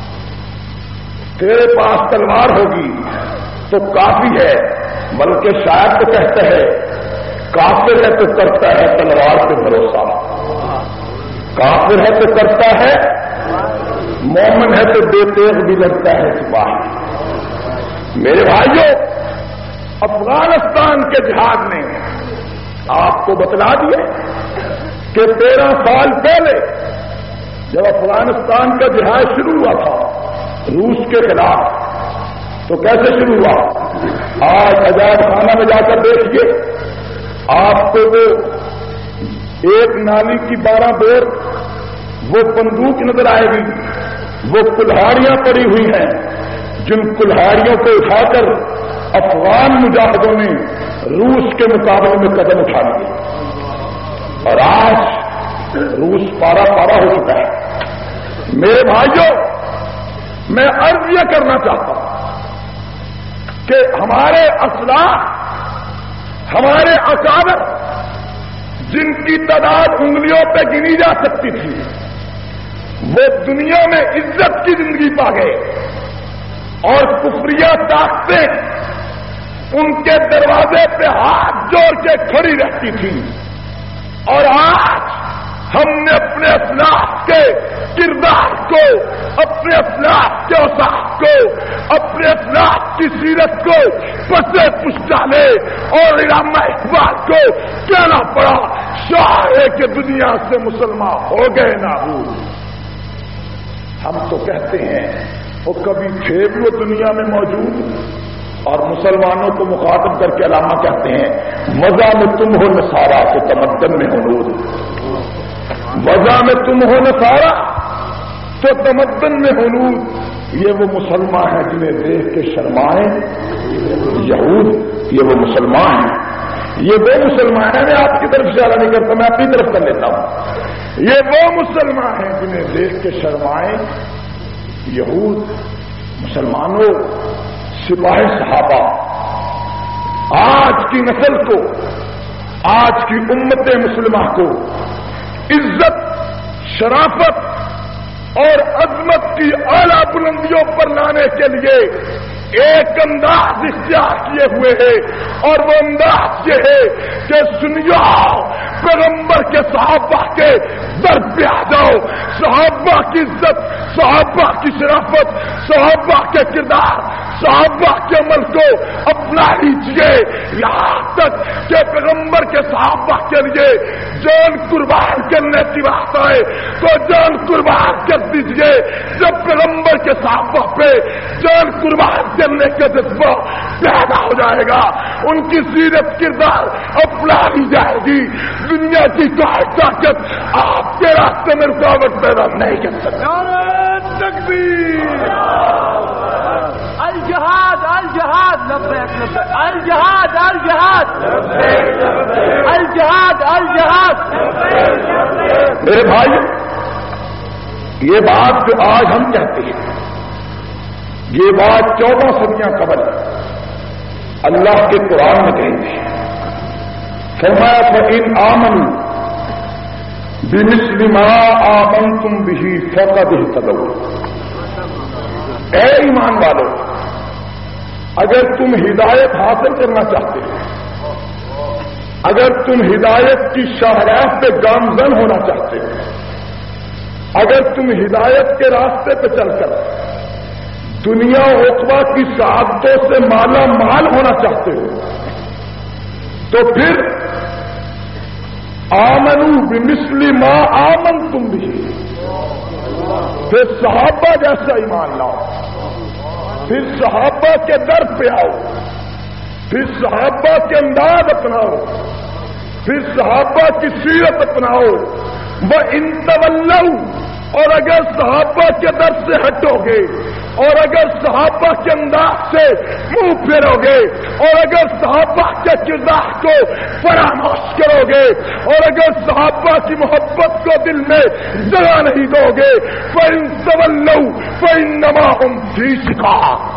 تیرے پاس تلوار ہوگی تو کافی ہے، بلکہ شاید تو کہتا ہے کافر ہے تو کرتا ہے تلوار پہ بھروسہ، کافر ہے تو کرتا ہے، مومن ہے تو بے تیغ بھی لگتا ہے سپاہی۔ میرے بھائیوں، افغانستان کے جہاد نے آپ کو بتلا دیا کہ تیرہ سال پہلے جب افغانستان کا جہاد شروع ہوا تھا روس کے خلاف، تو کیسے شروع ہوا؟ آج عجائب خانہ میں جا کر دیکھیے، آپ کو وہ ایک نالی کی بارہ بور وہ بندوق نظر آئے گی، وہ کلہاڑیاں پڑی ہوئی ہیں، جن کلہاڑیوں کو اٹھا کر افغان مجاہدوں نے روس کے مقابلے میں قدم اٹھا لیے، اور آج روس پارا پارا ہو چکا ہے۔ میرے بھائیوں، میں عرض یہ کرنا چاہتا ہوں کہ ہمارے اسلاف، ہمارے اکابر، جن کی تعداد انگلیوں پہ گنی جا سکتی تھی، وہ دنیا میں عزت کی زندگی پا گئے، اور کفریہ طاقتیں ان کے دروازے پہ ہاتھ جوڑ کے کھڑی رہتی تھی، اور آج ہم نے اپنے اسلاف کے کردار کو، اپنے اسلاف کے اوصاف کو، اپنے اسلاف کی سیرت کو پسے پش ڈالے، اور علامہ اقبال کو کہنا پڑا شاعر کے دنیا سے مسلمان ہو گئے نہ ہو۔ ہم تو کہتے ہیں وہ کبھی تھے بھی وہ دنیا میں موجود، اور مسلمانوں کو مخاطب کر کے علامہ کہتے ہیں وضع میں تم ہو نصارا تو تمدن میں ہو نور، وضع میں تم ہو نصارا تو تمدن میں ہو نور۔ یہ وہ مسلمان ہیں جنہیں دیکھ کے شرمائیں یہود، یہ وہ مسلمان ہیں، یہ وہ مسلمان ہیں، میں آپ کی طرف اشارہ نہیں کرتا، میں اپنی طرف کر لیتا ہوں، یہ وہ مسلمان ہیں جنہیں دیکھ کے شرمائیں یہود۔ مسلمانوں، سپاہ صحابہ، آج کی نسل کو، آج کی امت مسلمہ کو عزت، شرافت اور عظمت کی اعلیٰ بلندیوں پر لانے کے لیے ایک انداز اختیار کیے ہوئے ہے، اور وہ انداز یہ ہے کہ سنیو، پیغمبر کے صحابہ کے در پہ آ جاؤ، صحابہ کی عزت، صحابہ کی شرافت، صحابہ کے کردار، صحابہ کے عمل کو اپنا لیجیے، یہاں تک کہ پیغمبر کے صحابہ کے لیے جان قربان کرنے کی بات آئے تو جان قربان کر دیجیے۔ جب پیغمبر کے صحابہ پہ جان قربان کرنے کا جذبہ پیدا ہو جائے گا، ان کی سیرت کردار اپنا لی جائے گی، دنیا کی کوئی طاقت آپ کے راستے میں رکاوٹ پیدا نہیں کر سکتی۔ تکبیر، الجہاد الجہاد، لبیک لبیک، الجہاد الجہاد، الجہاد الجہاد۔ میرے بھائی، یہ بات جو آج ہم کہتے ہیں، یہ بات چودہ صدیاں قبل اللہ کے قرآن میں کہی تھی۔ فرمایا فَإِنْ آمَنُوا بِمِثْلِ مَا آمَنْتُمْ بِهِ فَقَدِ اهْتَدَوْا۔ اے ایمان والو، اگر تم ہدایت حاصل کرنا چاہتے ہو، اگر تم ہدایت کی شاہراہ پہ گامزن ہونا چاہتے ہو، اگر تم ہدایت کے راستے پہ چل کر دنیا عقبہ کی سعادتوں سے مالا مال ہونا چاہتے ہو، تو پھر آمنوا بمثل ما آمنتم بھی، پھر صحابہ جیسا ایمان لاؤ، پھر صحابہ کے در پہ آؤ، پھر صحابہ کے انداز اپناؤ، پھر صحابہ کی سیرت اپناؤ۔ وَإِن تَوَلَّوْا، اور اگر صحابہ کے در سے ہٹو گے، اور اگر صحابہ کے انداز سے منہ پھیرو گے، اور اگر صحابہ کے کردار کو فراموش کرو گے، اور اگر صحابہ کی محبت کو دل میں جگہ نہیں دو گے، فَإِن تَوَلَّوْا فَإِنَّمَا هُمْ فِي شِقَاقٍ،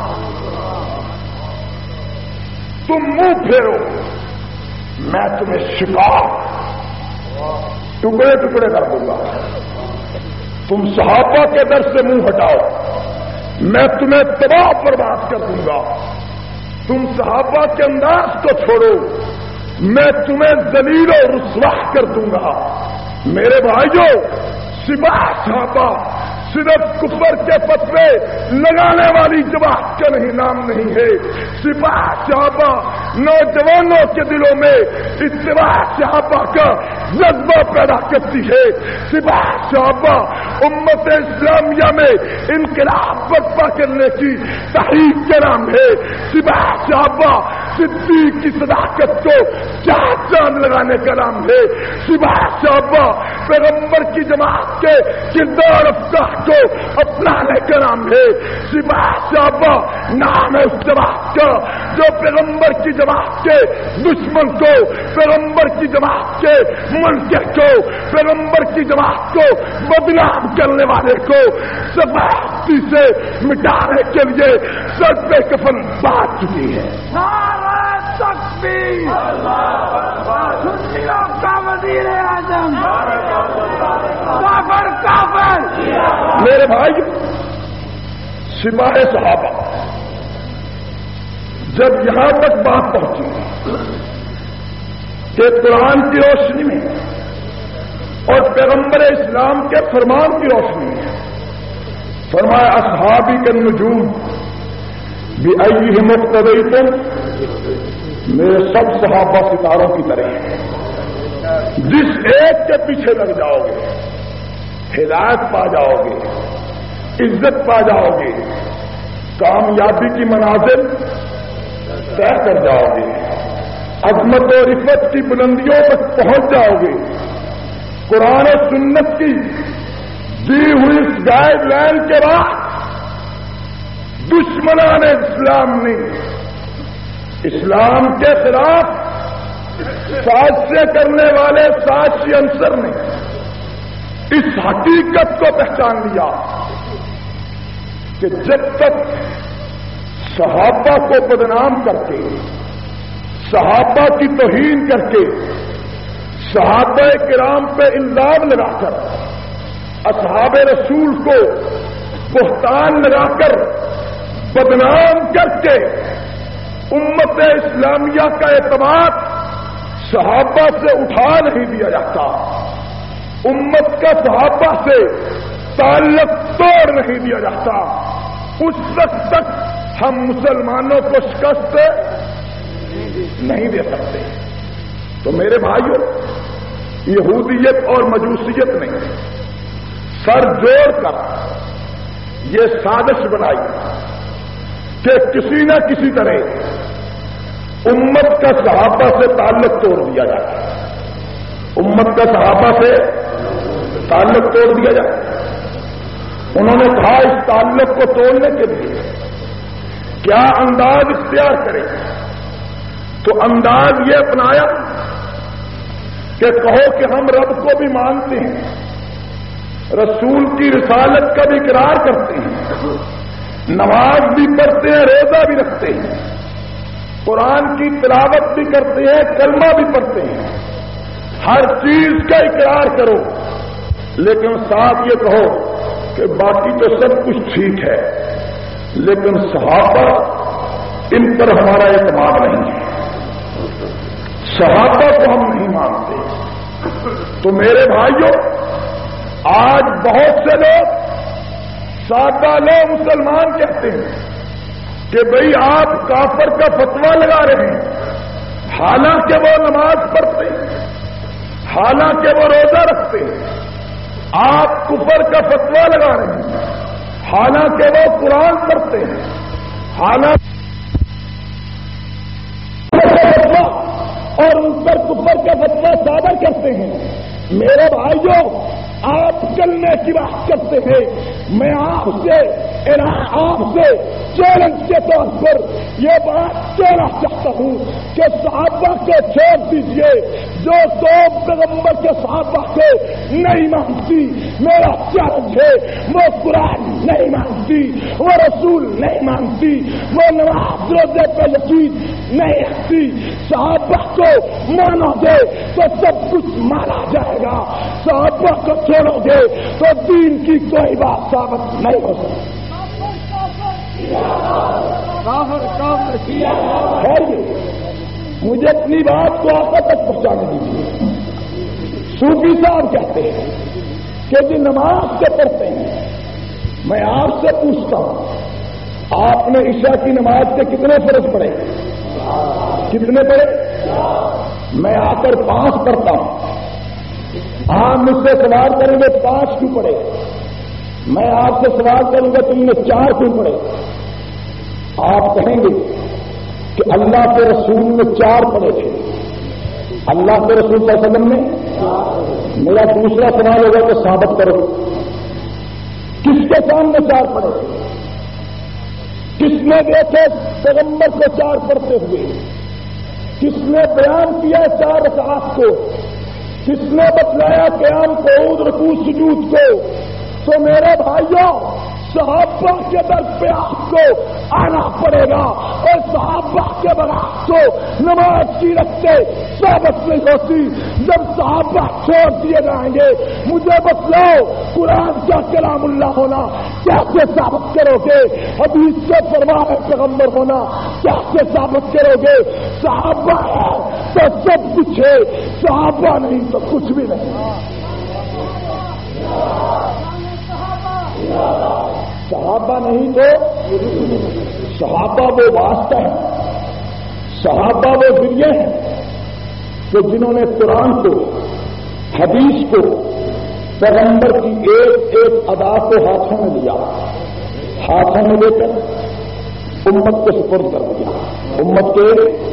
تم منہ پھیرو، میں تمہیں شقاق، ٹکڑے ٹکڑے کر دوں گا۔ تم صحابہ کے در سے منہ ہٹاؤ، میں تمہیں تباہ برباد کر دوں گا۔ تم صحابہ کے انداز کو چھوڑو، میں تمہیں ذلیل و رسوا کر دوں گا۔ میرے بھائیوں، سپاہ صحابہ صرف کفر کے فتوے لگانے والی جماعت کا نہیں نام نہیں ہے. سپاہ صحابہ نوجوانوں کے دلوں میں اتباع صحابہ کا جذبہ پیدا کرتی ہے. سپاہ صحابہ امت اسلامیہ میں انقلاب برپا کرنے کی تحریک کا نام ہے. سپاہ صحابہ صدیق کی صداقت کو چار چاند لگانے کا نام ہے. سپاہ صحابہ پیغمبر کی جماعت کے کردار افکار کو اپنانے کا نام ہے. سپاہ صحابہ نام ہے اس جماعت کا جو پیغمبر کی جماعت کے دشمن کو، پیغمبر کی جماعت کے منکر کو، پیغمبر کی جماعت کو بدنام کرنے والے کو صفائی سے مٹانے کے لیے سر پہ کفن باندھ چکی ہے. تکبیر سنیوں کا وزیر اعظم کافر کافر. میرے بھائی سپاہ صحابہ جب یہاں تک بات پہنچی کہ قرآن کی روشنی میں اور پیغمبر اسلام کے فرمان کی روشنی میں فرمایا اصحابی کے نجوم بِأَيِّهِمْ اقْتَدَيْتُمْ، میرے سب صحابہ ستاروں کی طرح ہیں. جس ایک کے پیچھے لگ جاؤ گے ہدایت پا جاؤ گے، عزت پا جاؤ گے، کامیابی کی منازل طے کر جاؤ گے، عظمت و رفت کی بلندیوں تک پہنچ جاؤ گے. قرآن و سنت کی دی ہوئی اس گائیڈ لائن کے بعد دشمنان اسلام نے اسلام کے خلاف سازشیں کرنے والے سازشی عنصر نے اس حقیقت کو پہچان لیا کہ جب تک صحابہ کو بدنام کر کے، صحابہ کی توہین کر کے، صحابہ کرام پہ الزام لگا کر، اصحاب رسول کو بہتان لگا کر بدنام کر کے امت اسلامیہ کا اعتماد صحابہ سے اٹھا نہیں دیا جاتا، امت کا صحابہ سے تعلق توڑ نہیں دیا جاتا، اس وقت تک ہم مسلمانوں کو شکست نہیں دے سکتے. تو میرے بھائیوں، یہودیت اور مجوسیت نے سر جوڑ کر یہ سازش بنائی کہ کسی نہ کسی طرح امت کا صحابہ سے تعلق توڑ دیا جائے، امت کا صحابہ سے تعلق توڑ دیا جائے. انہوں نے کہا اس تعلق کو توڑنے کے لیے کیا انداز اختیار کریں؟ تو انداز یہ اپنایا کہ کہو کہ ہم رب کو بھی مانتے ہیں، رسول کی رسالت کا بھی اقرار کرتے ہیں، نماز بھی پڑھتے ہیں، روزہ بھی رکھتے ہیں، قرآن کی تلاوت بھی کرتے ہیں، کلمہ بھی پڑھتے ہیں، ہر چیز کا اقرار کرو، لیکن ساتھ یہ کہو کہ باقی تو سب کچھ ٹھیک ہے، لیکن صحابہ ان پر ہمارا اعتماد نہیں ہے، صحابہ کو ہم نہیں مانتے. تو میرے بھائیوں، آج بہت سے لوگ سادہ لوگ مسلمان کہتے ہیں کہ بھئی آپ کافر کا فتویٰ لگا رہے ہیں، حالانکہ وہ نماز پڑھتے ہیں، حالانکہ وہ روزہ رکھتے ہیں. آپ کفر کا فتویٰ لگا رہے ہیں، حالانکہ وہ قرآن پڑھتے ہیں، حالانکہ اور ان پر کفر کا فتویٰ صادر کرتے ہیں. میرے بھائیوں، آپ چلنے کی بات کرتے ہیں، میں آپ سے آپ سے چیلنج کے طور پر یہ بات کہنا چاہتا ہوں کہ صحابہ کو چھوڑ دیجیے. جو قوم پیغمبر کے صحابہ کو نہیں مانتی، میرا چیلنج ہے، وہ قرآن نہیں مانتی، وہ رسول نہیں مانتی، وہ نماز روزے پہ یقین نہیں رکھتی. صحابہ کو مانو گے تو سب کچھ مانا جائے گا، صحابہ کو چھوڑو گے تو دین کی کوئی بات ثابت نہیں ہو سکتی. مجھے اپنی بات کو آقا تک پہنچانے دیجیے. صوفی صاحب کہتے ہیں کہ جو نماز سے پڑھتے ہیں میں آپ سے پوچھتا ہوں آپ نے عشاء کی نماز کے کتنے فرض پڑھے؟ کتنے پڑھے؟ میں آ کر پانچ پڑھتا ہوں، آپ مجھ سے سوال کریں گے پانچ کیوں پڑھے؟ میں آپ سے سوال کروں گا تم نے چار کیوں پڑھے؟ آپ کہیں گے کہ اللہ کے رسول نے چار پڑھے تھے، اللہ کے رسول صلی اللہ علیہ وسلم نے۔ میرا دوسرا سوال ہوگا کہ ثابت کرو کس کے سامنے چار پڑھے تھے؟ کس نے دیکھے پیغمبر کو چار پڑھتے ہوئے؟ کس نے بیان کیا چار رکعات کو؟ کس نے بتلایا قیام قعود رکوع سجود کو؟ تو میرے بھائیوں صحابہ کے در پہ آپ کو آنا پڑے گا، اور صحابہ کے برابر کو نماز کی رکھتے ثابت نہیں ہوتی۔ جب صحابہ چھوڑ دیے جائیں گے مجھے بتلاؤ قرآن کا کلام اللہ ہونا کیسے ثابت کرو گے؟ حدیث سے فرمان پیغمبر ہونا کیسے ثابت کرو گے؟ صحابہ ہے تو سب کچھ ہے، صحابہ نہیں تو کچھ بھی نہیں۔ صحابہ نہیں تو صحابہ وہ واسطہ ہے، صحابہ وہ ذریعے ہیں کہ جنہوں نے قرآن کو، حدیث کو، پیغمبر کی ایک ایک ادا کو ہاتھوں میں لیا، ہاتھوں میں لے کر امت کو سپرد کر دیا۔ امت کے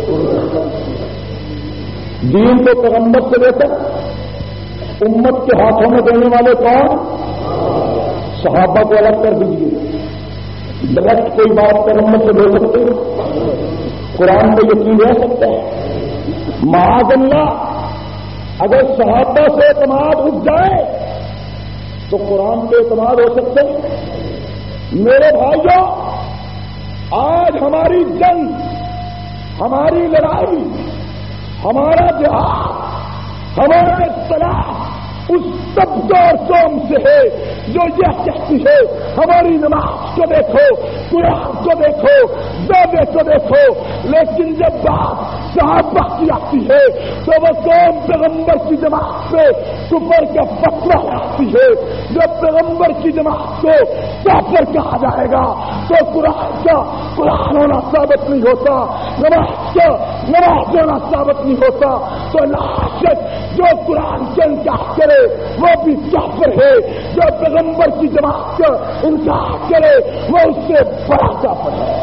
دین کو پیغمبر سے لے کر امت کے ہاتھوں میں دینے والے کون؟ صحابہ کو الگ کر دیجیے۔ ڈائریکٹ کوئی بات پیغمبر سے لے سکتے ہیں؟ قرآن پہ یقین رہ سکتا ہے؟ معاذ اللہ اگر صحابہ سے اعتماد اٹھ جائے تو قرآن پہ اعتماد ہو سکتے ہیں؟ میرے بھائیوں آج ہماری جنگ، ہماری لڑائی، ہمارا جہاد، ہمارا اصطلاح اس طبقہ اور قوم سے ہے جو یہ کہتی ہے ہماری نماز کو دیکھو، قرآن کو دیکھو، دعوے کو دیکھو، لیکن جب بات صحابہ کی آتی ہے تو وہ قوم پیغمبر کی جماعت سے کفر کا فتویٰ آتی ہے۔ جب پیغمبر کی جماعت کو کافر کہا جائے گا تو قرآن کا قرآن ہونا ثابت نہیں ہوتا، نماز کا نماز ہونا ثابت نہیں ہوتا، تو لاشت جو قرآن کے انکار کرے وہ بھی کافر ہے، جو پیغمبر کی جماعت کا انکار کرے وہ اس سے بڑا کافر ہے۔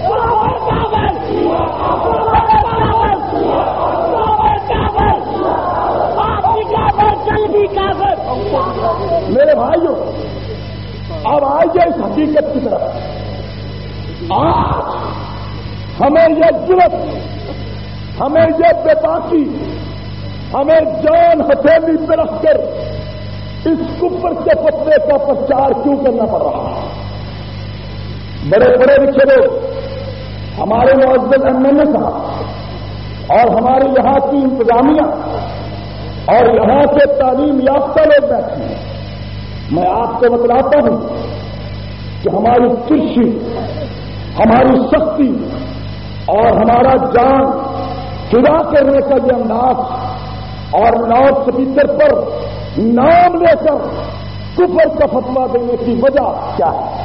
میرے بھائیوں اب آئیے اس حقیقت کی طرف۔ آج ہمیں یہ جرت، ہمیں یہ بے باکی، ہمیں جان ہتھیلی پہ رکھ کر اس کفر کے فتوے کا پرچار کیوں کرنا پڑ رہا ہے؟ بڑے بڑے لکھے لوگ، ہمارے معزز ایم ایل اے صاحب اور ہمارے یہاں کی انتظامیہ اور یہاں کے تعلیم یافتہ لوگ بیٹھے ہیں، میں آپ کو بتلاتا ہوں کہ ہماری ترشی، ہماری سختی اور ہمارا جان فدا کرنے کا یہ انداز اور لاؤڈ اسپیکر پر نام لے کر کفر کا فتویٰ دینے کی وجہ کیا ہے؟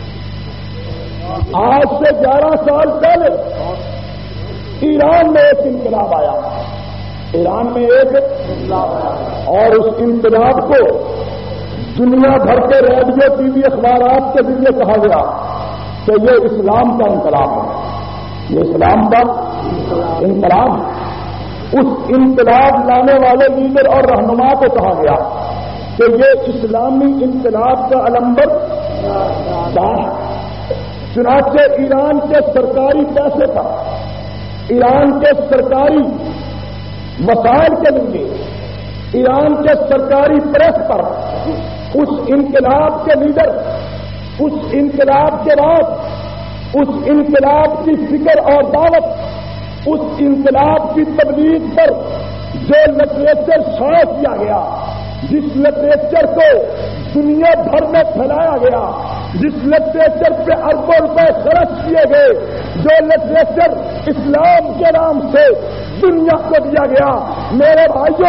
آج سے گیارہ سال پہلے ایران میں ایک انقلاب آیا، ایران میں ایک اور اس انقلاب کو دنیا بھر کے ریڈیو ٹی وی اخبارات کے ذریعے کہا گیا کہ یہ اسلام کا انقلاب ہے، یہ اسلام کا انقلاب ہے۔ اس انقلاب لانے والے لیڈر اور رہنما کو کہا گیا کہ یہ اسلامی انقلاب کا علمبر ہے۔ چنانچہ ایران کے سرکاری پیسے پر، ایران کے سرکاری وسائل کے لیے، ایران کے سرکاری پریس پر اس انقلاب کے لیڈر، اس انقلاب کے بعد اس انقلاب کی فکر اور دعوت، اس انقلاب کی تبلیغ پر جو لٹریچر شائع کیا گیا، جس لٹریچر کو دنیا بھر میں پھیلایا گیا، جس لٹریچر پہ اربوں روپے خرچ کیے گئے، جو لٹریچر اسلام کے نام سے دنیا کو دیا گیا، میرے بھائیوں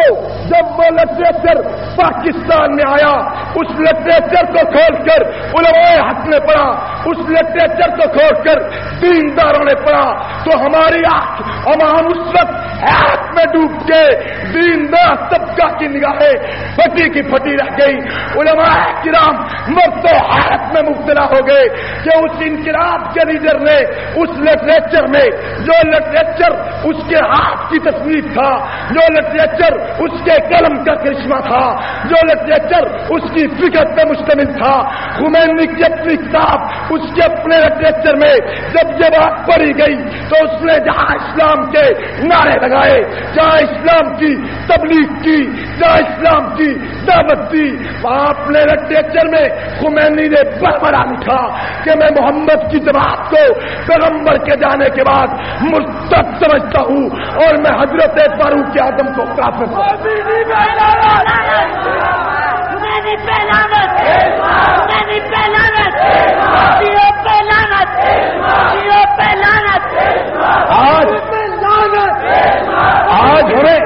جب وہ لٹریچر پاکستان میں آیا اس لٹریچر کو کھول کر علماء حق نے پڑھا، اس لٹریچر کو کھول کر دینداروں نے پڑھا تو ہماری آنکھ ہم اس وقت حیرت میں ڈوب کے دیندار طبقہ کی نگاہیں پھٹی کی پھٹی رہ گئی۔ علماء کرام مرتے حیرت میں مبتلا ہو گئے کہ اس انقلاب کے لیڈر نے اس لٹریچر میں جو لٹریچر اس کے ہاتھ کی تصویر تھا، جو لٹریچر اس کے قلم کا کرشمہ تھا، جو لٹریچر اس کی فکر پہ مشتمل تھا، خمینی کی اپنی کتاب اس کے اپنے لٹریچر میں جب یہ بات پڑھی گئی تو اس نے جہاں اسلام کے نعرے لگائے، جہاں اسلام کی تبلیغ کی، جہاں اسلام کی دعوت دی، وہاں اپنے لٹریچر میں خمینی نے بربرا لکھا کہ میں محمد کی جماعت کو پیغمبر کے جانے کے بعد مرتد سمجھتا ہوں اور میں حضرت فاروق اعظم کو کافر آج آج ہمیں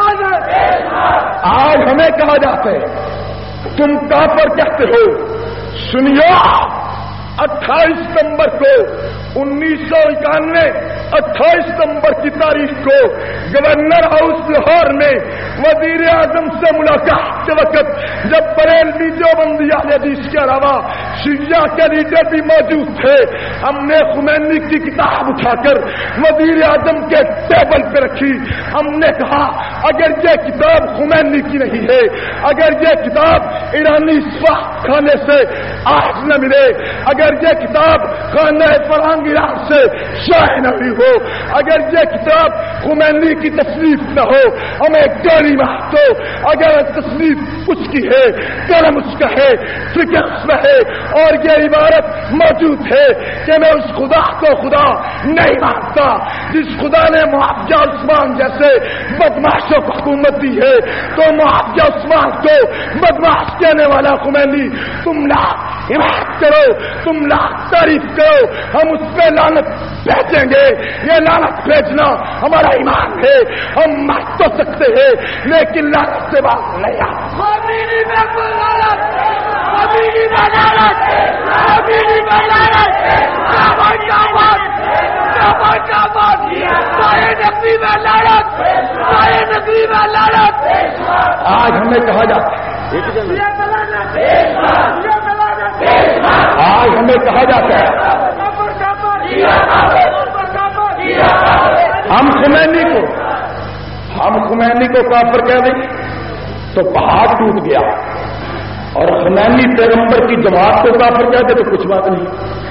آج ہمیں کہا جاتا ہے تم کافر کہتے ہو۔ سنیو، اٹھائیس ستمبر کو انیس سو اکانوے اٹھائیس ستمبر کی تاریخ کو گورنر ہاؤس لاہور میں وزیر اعظم سے ملاقات کے وقت جب بریلوی دیوبندی اہل حدیث کے علاوہ شیعہ کے لیڈر بھی موجود تھے، ہم نے خمینی کی کتاب اٹھا کر وزیر اعظم کے ٹیبل پہ رکھی۔ ہم نے کہا اگر یہ کتاب خمینی کی نہیں ہے، اگر یہ کتاب ایرانی صفحہ کھانے سے آج نہ ملے، اگر یہ کتاب خانہ فرہنگ ایران سے شائع نہ ہوئی ہو، اگر یہ کتاب خمینی کی تصنیف نہ ہو، ہمیں گالی مار دو۔ اگر تصنیف اس کی ہے، قلم اس کا ہے، فکر اس میں ہے اور یہ عبارت موجود ہے کہ میں اس خدا کو خدا نہیں مانتا جس خدا نے معاویہ عثمان جیسے بدماشوں کو حکومت دی ہے، تو معاویہ عثمان کو بدماش کہنے والا خمینی تم لا حمایت کرو، تم لا تعریف کرو، ہم اس پہ لعنت بھیجیں گے۔ یہ لعنت بھیجنا ہمارا ایمان ہے، ہم مر تو سکتے ہیں لیکن لعنت سے بات نہیں آتی۔ آج ہمیں کہا جاتا ہے آج ہمیں کہا جاتا ہے ہم خمینی کو ہم خمینی کو کافر کہہ دیں تو پہاڑ ٹوٹ گیا، اور خمینی پیغمبر کی جماعت کو کافر کہہ دیں تو کچھ بات نہیں۔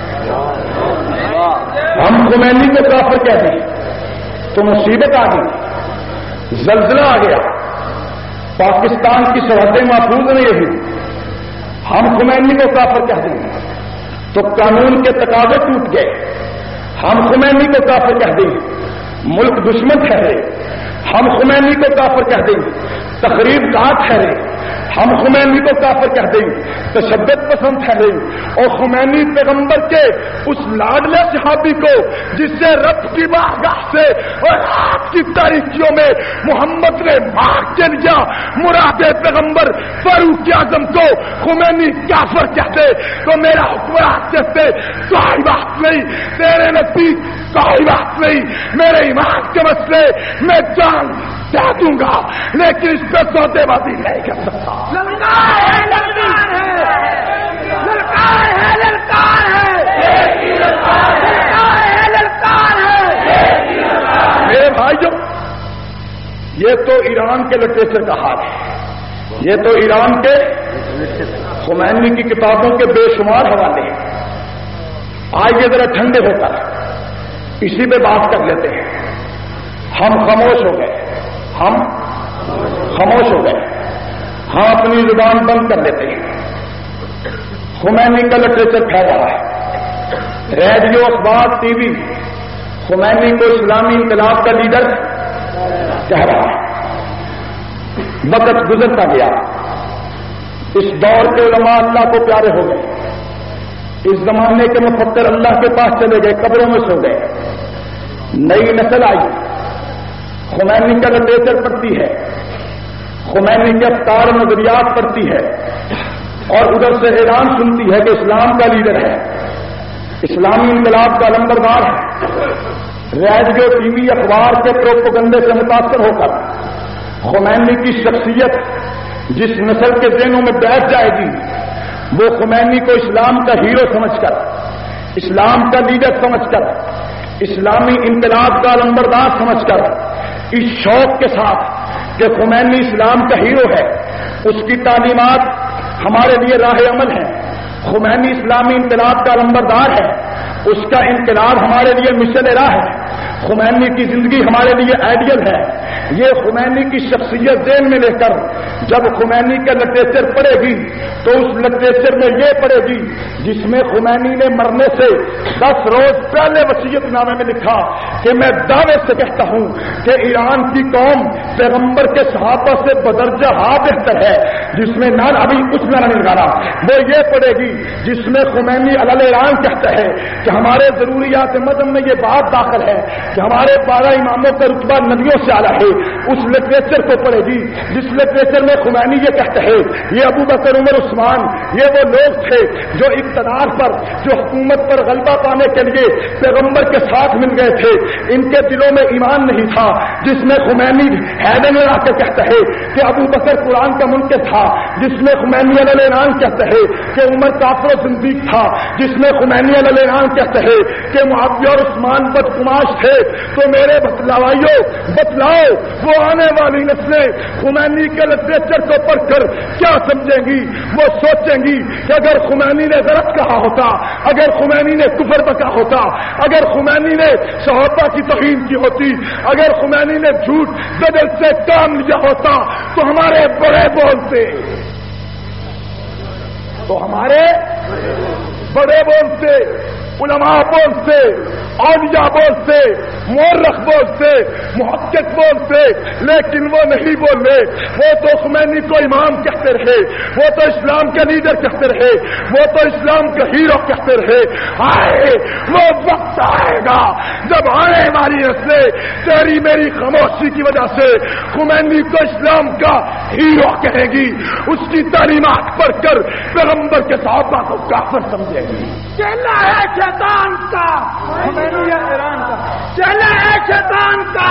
ہم خمینی کو کافر کہہ دیں تو مصیبت آ گئی، زلزلہ آ گیا، پاکستان کی سرحدیں محفوظ نہیں رہی۔ ہم خمینی کو کافر کہہ دیں تو قانون کے تقاضے ٹوٹ گئے۔ ہم خمینی کو کافر کہہ دیں ملک دشمن ٹھہرے، ہم خمینی کو کافر کہہ دیں تخریب گاہ ٹھہرے، ہم خمینی کو کافر کہہ دیں تشدد پسند ٹھہرے، اور خمینی پیغمبر کے اس لاڈلے صحابی کو جس سے رب کی بارگاہ سے اور آپ کی تاریخیوں میں محمد نے مار کے لیا، مراد پیغمبر فاروق اعظم کو خمینی کافر کہتے تو میرا حکمران کہتے کوئی بات نہیں، تیرے نزدیک کوئی بات نہیں، میرے ایمان کے مسئلے میں جان دے دوں گا لیکن اس پہ سودے بازی نہیں کر سکتا۔ للکار ہے للکار ہے للکار ہے للکار ہے للکار ہے۔ میرے بھائیوں، یہ تو ایران کے لٹریچر کا حال ہے، یہ تو ایران کے خمینی کی کتابوں کے بے شمار حوالے ہیں۔ آئیے ذرا ٹھنڈے ہو کر اسی پہ بات کر لیتے ہیں۔ ہم خاموش ہو گئے، ہم خاموش ہو گئے، ہم اپنی زبان بند کر لیتے ہیں۔ خمینی کا لٹریچر پھیل رہا ہے، ریڈیو، اخبار، ٹی وی خمینی کو اسلامی انقلاب کا لیڈر کہہ رہا ہے۔ وقت گزرتا گیا، اس دور کے علماء اللہ کو پیارے ہو گئے، اس زمانے کے مفکر اللہ کے پاس چلے گئے، قبروں میں سو گئے، نئی نسل آئی، خمینی کا لٹریچر پڑھتی ہے، خمینی کے افکار و نظریات پڑھتی ہے اور ادھر سے اعلان سنتی ہے کہ اسلام کا لیڈر ہے، اسلامی انقلاب کا لمبردار ہے، ریڈیو ٹی وی اخبار کے پروپیگنڈے سے متاثر ہو کر خمینی کی شخصیت جس نسل کے ذہنوں میں بیٹھ جائے گی وہ خمینی کو اسلام کا ہیرو سمجھ کر، اسلام کا لیڈر سمجھ کر، اسلامی انقلاب کا لمبردار سمجھ کر، اس شوق کے ساتھ کہ خمینی اسلام کا ہیرو ہے، اس کی تعلیمات ہمارے لیے راہ عمل ہیں، خمینی اسلامی انقلاب کا لمبردار ہے، اس کا انقلاب ہمارے لیے مشن راہ ہے، خمینی کی زندگی ہمارے لیے آئیڈیل ہے، یہ خمینی کی شخصیت ذہن میں لے کر جب خمینی کا لٹریچر پڑھے گی تو اس لٹریچر میں یہ پڑھے گی جس میں خمینی نے مرنے سے دس روز پہلے وصیت نامے میں لکھا کہ میں دعوے سے کہتا ہوں کہ ایران کی قوم پیغمبر کے صحابہ سے بدرجہ ہا بہتر ہے، جس میں نہ ابھی کچھ نہ نکالا، وہ یہ پڑھے گی جس میں خمینی علی ایران کہتا ہے کہ ہمارے ضروریات مدن میں یہ بات داخل ہے کہ ہمارے بارہ اماموں کا رتبہ نبیوں سے اعلیٰ ہے، اس لٹریچر کو پڑھے گی جس لٹریچر میں خمینی یہ کہتا ہے یہ ابو بکر عمر عثمان یہ وہ لوگ تھے جو اقتدار پر، جو حکومت پر غلبہ پانے کے لیے پیغمبر کے ساتھ مل گئے تھے، ان کے دلوں میں ایمان نہیں تھا، جس میں خمینی حیدر میں آ کے کہتا ہے کہ ابو بکر قرآن کا منکر تھا، جس میں خمینی علیہ السلام کہتا ہے کہ عمر کافر و زندیق تھا، جس میں خمینی علیہ السلام کہتا ہے کہ معاویہ اور عثمان بدقماش تھے، تو میرے بتلاوائیوں بتلاؤ وہ آنے والی نسلیں خمینی کے لٹریچر کو پڑھ کر کیا سمجھیں گی؟ وہ سوچیں گی کہ اگر خمینی نے غلط کہا ہوتا، اگر خمینی نے کفر بکا ہوتا، اگر خمینی نے صحابہ کی توہین کی ہوتی، اگر خمینی نے جھوٹ بدل سے کام لیا ہوتا تو ہمارے بڑے بولتے تو ہمارے بڑے بولتے علماء بولتے، اولیاء بولتے، مورخ بولتے، محقق بولتے، لیکن وہ نہیں بولے، وہ تو خمینی کو امام کہتے رہے، وہ تو اسلام کے لیڈر کہتے رہے، وہ تو اسلام کا ہیرو کہتے رہے۔ آئے وہ وقت آئے گا جب آنے والی نسلیں تیری میری خاموشی کی وجہ سے خمینی کو اسلام کا ہیرو کہے گی، اس کی تعلیمات پڑھ کر پیغمبر کے صحابہ کو کافر سمجھے گی۔ چلا ہے شیطان کا خمینی ایران کا، چلا ہے شیطان کا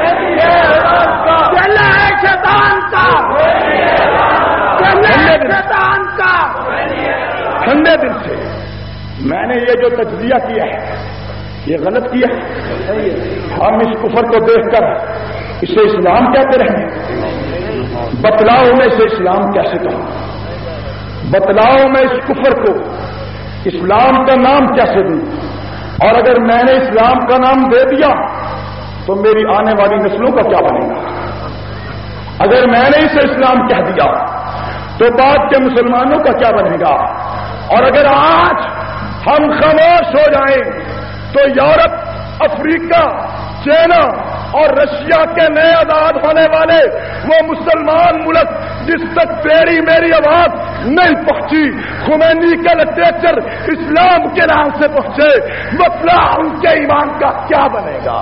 چلا ہے شیطان کا چلا ہے شیطان کا۔ ٹھنڈے دل سے میں نے یہ جو تجزیہ کیا ہے یہ غلط کیا ہے، ہم اس کفر کو دیکھ کر اسے اسلام کہتے رہیں، بتلاؤ میں اسے اسلام کیسے کہوں، بتلاؤ میں اس کفر کو اسلام کا نام کیسے دوں، اور اگر میں نے اسلام کا نام دے دیا تو میری آنے والی نسلوں کا کیا بنے گا؟ اگر میں نے اسے اسلام کہہ دیا تو بعد کے مسلمانوں کا کیا بنے گا؟ اور اگر آج ہم خاموش ہو جائیں تو یورپ، افریقہ، چائنا اور رشیا کے نئے آزاد ہونے والے وہ مسلمان ملک جس تک تیری میری آواز نہیں پہنچی، خمینی کا لٹریچر اسلام کے نام سے پہنچے، مسئلہ ان کے ایمان کا کیا بنے گا؟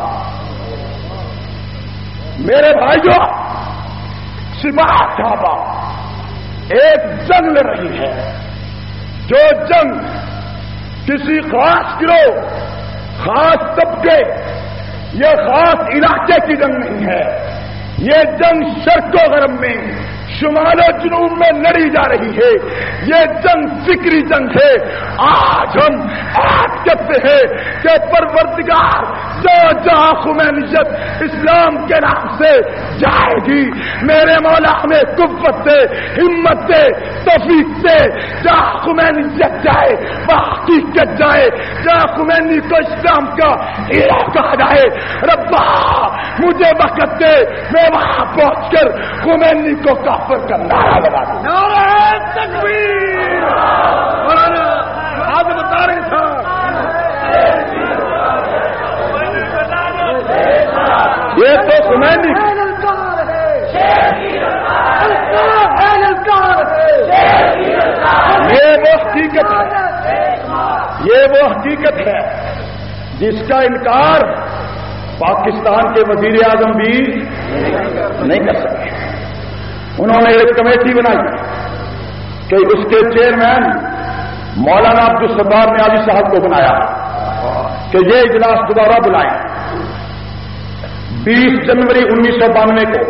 میرے بھائیوں، سپاہ صحابہ ایک جنگ لڑ رہی ہے، جو جنگ کسی خاص گروہ، خاص طبقے، یہ خاص علاقے کی جنگ نہیں ہے، یہ جنگ شرق و غرب میں، شمال و جنوب میں لڑی جا رہی ہے، یہ جنگ فکری جنگ ہے۔ آج ہم آج کہتے ہیں کہ پروردگار جہاں جہاں خمینیت اسلام کے نام سے جائے گی، میرے مولا ہمیں قوت دے، ہمت دے، توفیق دے، جہاں خمینیت جائے وہ حقیقت جائے، جہاں خمینی کو اسلام کا ہیرو کہا جائے، ربا مجھے وقت دے، میں وہاں پہنچ کر خمینی کو کافر کا نعرہ لگا دوں۔ نعرہ تکبیر! آج بتا رہے تھا یہ تو خمینی یہ وہ حقیقت ہے، یہ وہ حقیقت ہے جس کا انکار پاکستان کے وزیر اعظم بھی نہیں کر سکے۔ انہوں نے ایک کمیٹی بنائی کہ اس کے چیئرمین مولانا عبدالستار نیازی صاحب کو بنایا کہ یہ اجلاس دوبارہ بلائیں. بیس جنوری انیس سو بانوے کو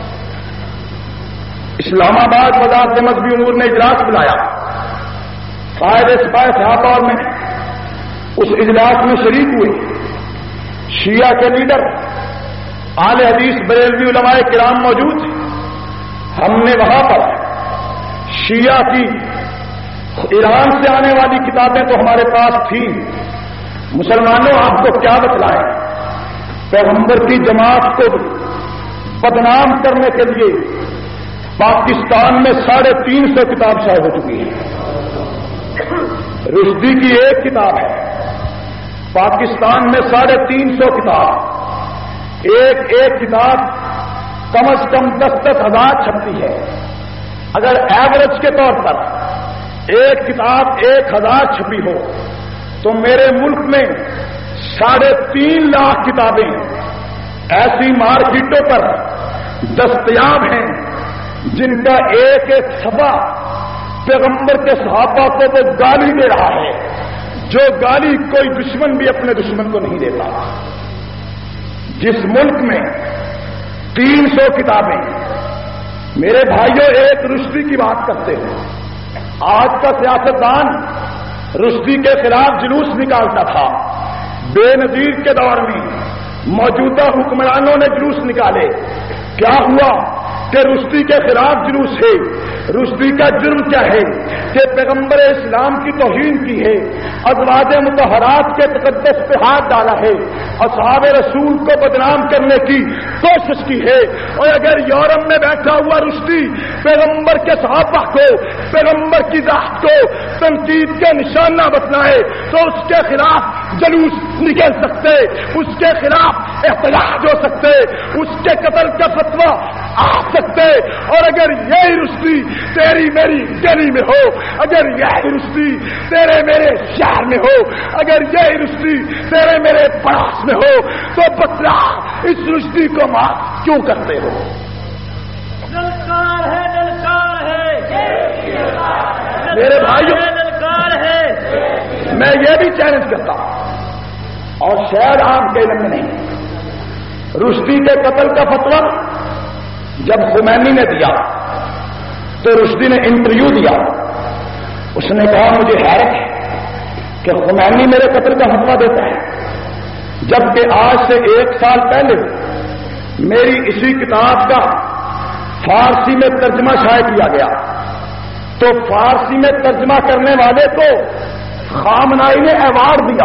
اسلام آباد وزارت مذہبی امور نے اجلاس بلایا. قائد سپاہ صحابہ اور میں اس اجلاس میں شریک ہوئے. شیعہ کے لیڈر اہل حدیث بریلوی علماء کرام موجود تھے. ہم نے وہاں پر شیعہ کی ایران سے آنے والی کتابیں تو ہمارے پاس تھیں. مسلمانوں آپ کو کیا بتلائیں؟ پیغمبر کی جماعت کو بدنام کرنے کے لیے پاکستان میں ساڑھے تین سو کتاب شائع ہو چکی ہے. رشدی کی ایک کتاب ہے. پاکستان میں ساڑھے تین سو کتاب، ایک ایک کتاب کم از کم دس دس ہزار چھپتی ہے. اگر ایوریج کے طور پر ایک کتاب ایک ہزار چھپی ہو تو میرے ملک میں ساڑھے تین لاکھ کتابیں ایسی مارکیٹوں پر دستیاب ہیں جن کا ایک ایک صفحہ پیغمبر کے صحابہ کو وہ گالی دے رہا ہے جو گالی کوئی دشمن بھی اپنے دشمن کو نہیں دیتا. جس ملک میں تین سو کتابیں، میرے بھائیوں ایک رشدی کی بات کرتے ہیں. آج کا سیاستدان رشدی کے خلاف جلوس نکالتا تھا. بے نظیر کے دور میں موجودہ حکمرانوں نے جلوس نکالے. کیا ہوا کہ رشدی کے خلاف جلوس ہے. رشدی کا جرم کیا ہے کہ پیغمبر اسلام کی توہین کی ہے، ازواج مطہرات کے تقدس پہ ہاتھ ڈالا ہے، اصحاب رسول کو بدنام کرنے کی کوشش کی ہے. اور اگر یورپ میں بیٹھا ہوا رشدی پیغمبر کے صحابہ کو، پیغمبر کی ذات کو تنقید کے نشانہ بتلائے تو اس کے خلاف جلوس نکل سکتے، اس کے خلاف احتجاج ہو سکتے، اس کے قتل کا فتویٰ آ سکتے. اور اگر یہی رشدی تیری میری گلی میں ہو، اگر یہی رشدی تیرے میرے شہر میں ہو، اگر یہی رشدی تیرے میرے پڑوس میں ہو تو بتلا اس رشدی کو معاف کیوں کرتے ہو؟ دلکار ہے، دلکار ہے میرے بھائیوں، دلکار ہے. میں یہ بھی چیلنج کرتا ہوں اور شاید آپ کے علم میں نہیں، رشدی کے قتل کا فتویٰ جب خمینی نے دیا تو رشدی نے انٹرویو دیا. اس نے کہا مجھے حیرت ہے کہ خمینی میرے قتل کا فتویٰ دیتا ہے جبکہ آج سے ایک سال پہلے میری اسی کتاب کا فارسی میں ترجمہ شائع کیا گیا تو فارسی میں ترجمہ کرنے والے کو خامنائی نے ایوارڈ دیا.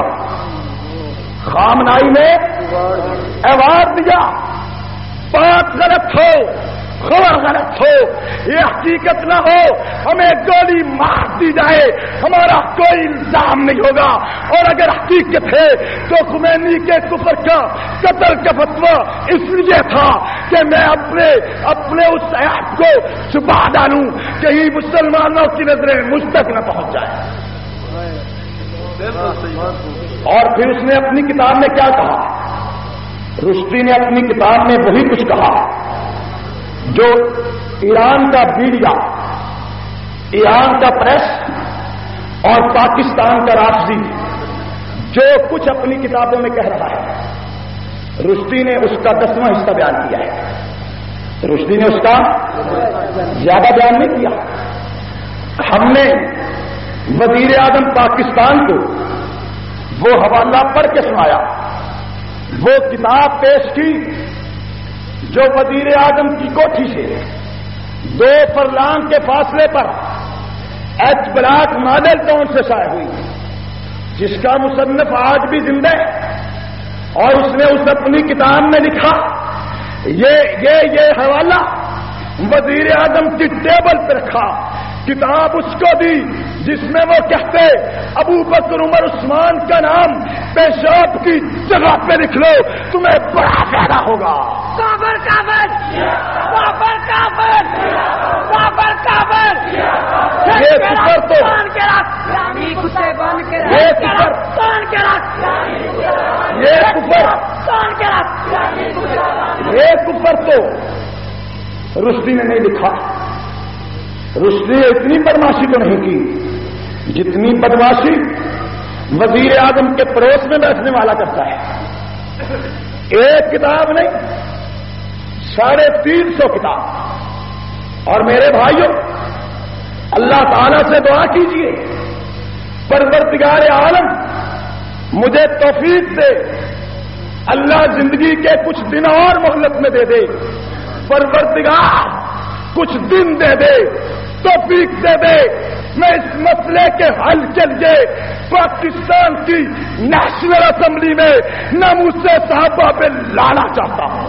خامنائی نے ایوارڈ دیا. بات غلط ہو، خبر غلط ہو، یہ حقیقت نہ ہو، ہمیں گولی مار دی جائے ہمارا کوئی الزام نہیں ہوگا. اور اگر حقیقت ہے تو خمینی کے کفر کا قتل کا فتویٰ اس لیے تھا کہ میں اپنے اپنے اس آیات کو چھپا ڈالوں کہیں مسلمانوں کی نظریں مجھ تک نہ پہنچ جائے. اور پھر اس نے اپنی کتاب میں کیا کہا؟ رشدی نے اپنی کتاب میں وہی کچھ کہا جو ایران کا میڈیا، ایران کا پریس اور پاکستان کا رافضی جو کچھ اپنی کتابوں میں کہہ رہا ہے رشدی نے اس کا دسواں حصہ بیان کیا ہے. رشدی نے اس کا زیادہ بیان نہیں کیا. ہم نے وزیر اعظم پاکستان کو وہ حوالہ پڑھ کے سنایا، وہ کتاب پیش کی جو وزیر اعظم کی کوٹھی سے دو فرلانگ کے فاصلے پر ایچ بلاک ماڈل ٹاؤن سے شائع ہوئی، جس کا مصنف آج بھی زندہ ہے. اور اس نے اس اپنی کتاب میں لکھا یہ یہ یہ حوالہ وزیر اعظم کی ٹیبل پہ رکھا، کتاب اس کو دی جس میں وہ کہتے ابو بکر عمر عثمان کا نام پیشاب کی جگہ پہ لکھ لو تمہیں بڑا فائدہ ہوگا. کابر کابر کابر کابر کابر کابر یہ کفر تو یہ کفر یہ کفر یہ کفر تو رشدی نے نہیں لکھا. رشدی نے اتنی بدماشی تو نہیں کی جتنی بدماشی وزیر اعظم کے پڑوس میں بیٹھنے والا کرتا ہے. ایک کتاب نہیں, ساڑھے تین سو کتاب. اور میرے بھائیوں, اللہ تعالی سے دعا کیجئے, پروردگار عالم مجھے توفیق دے, اللہ زندگی کے کچھ دن اور مہلت میں دے دے, پروردگار کچھ دن دے دے, توفیق دے دے, میں اس مسئلے کے حل کے لیے پاکستان کی نیشنل اسمبلی میں ناموس صحابہ پہ لانا چاہتا ہوں.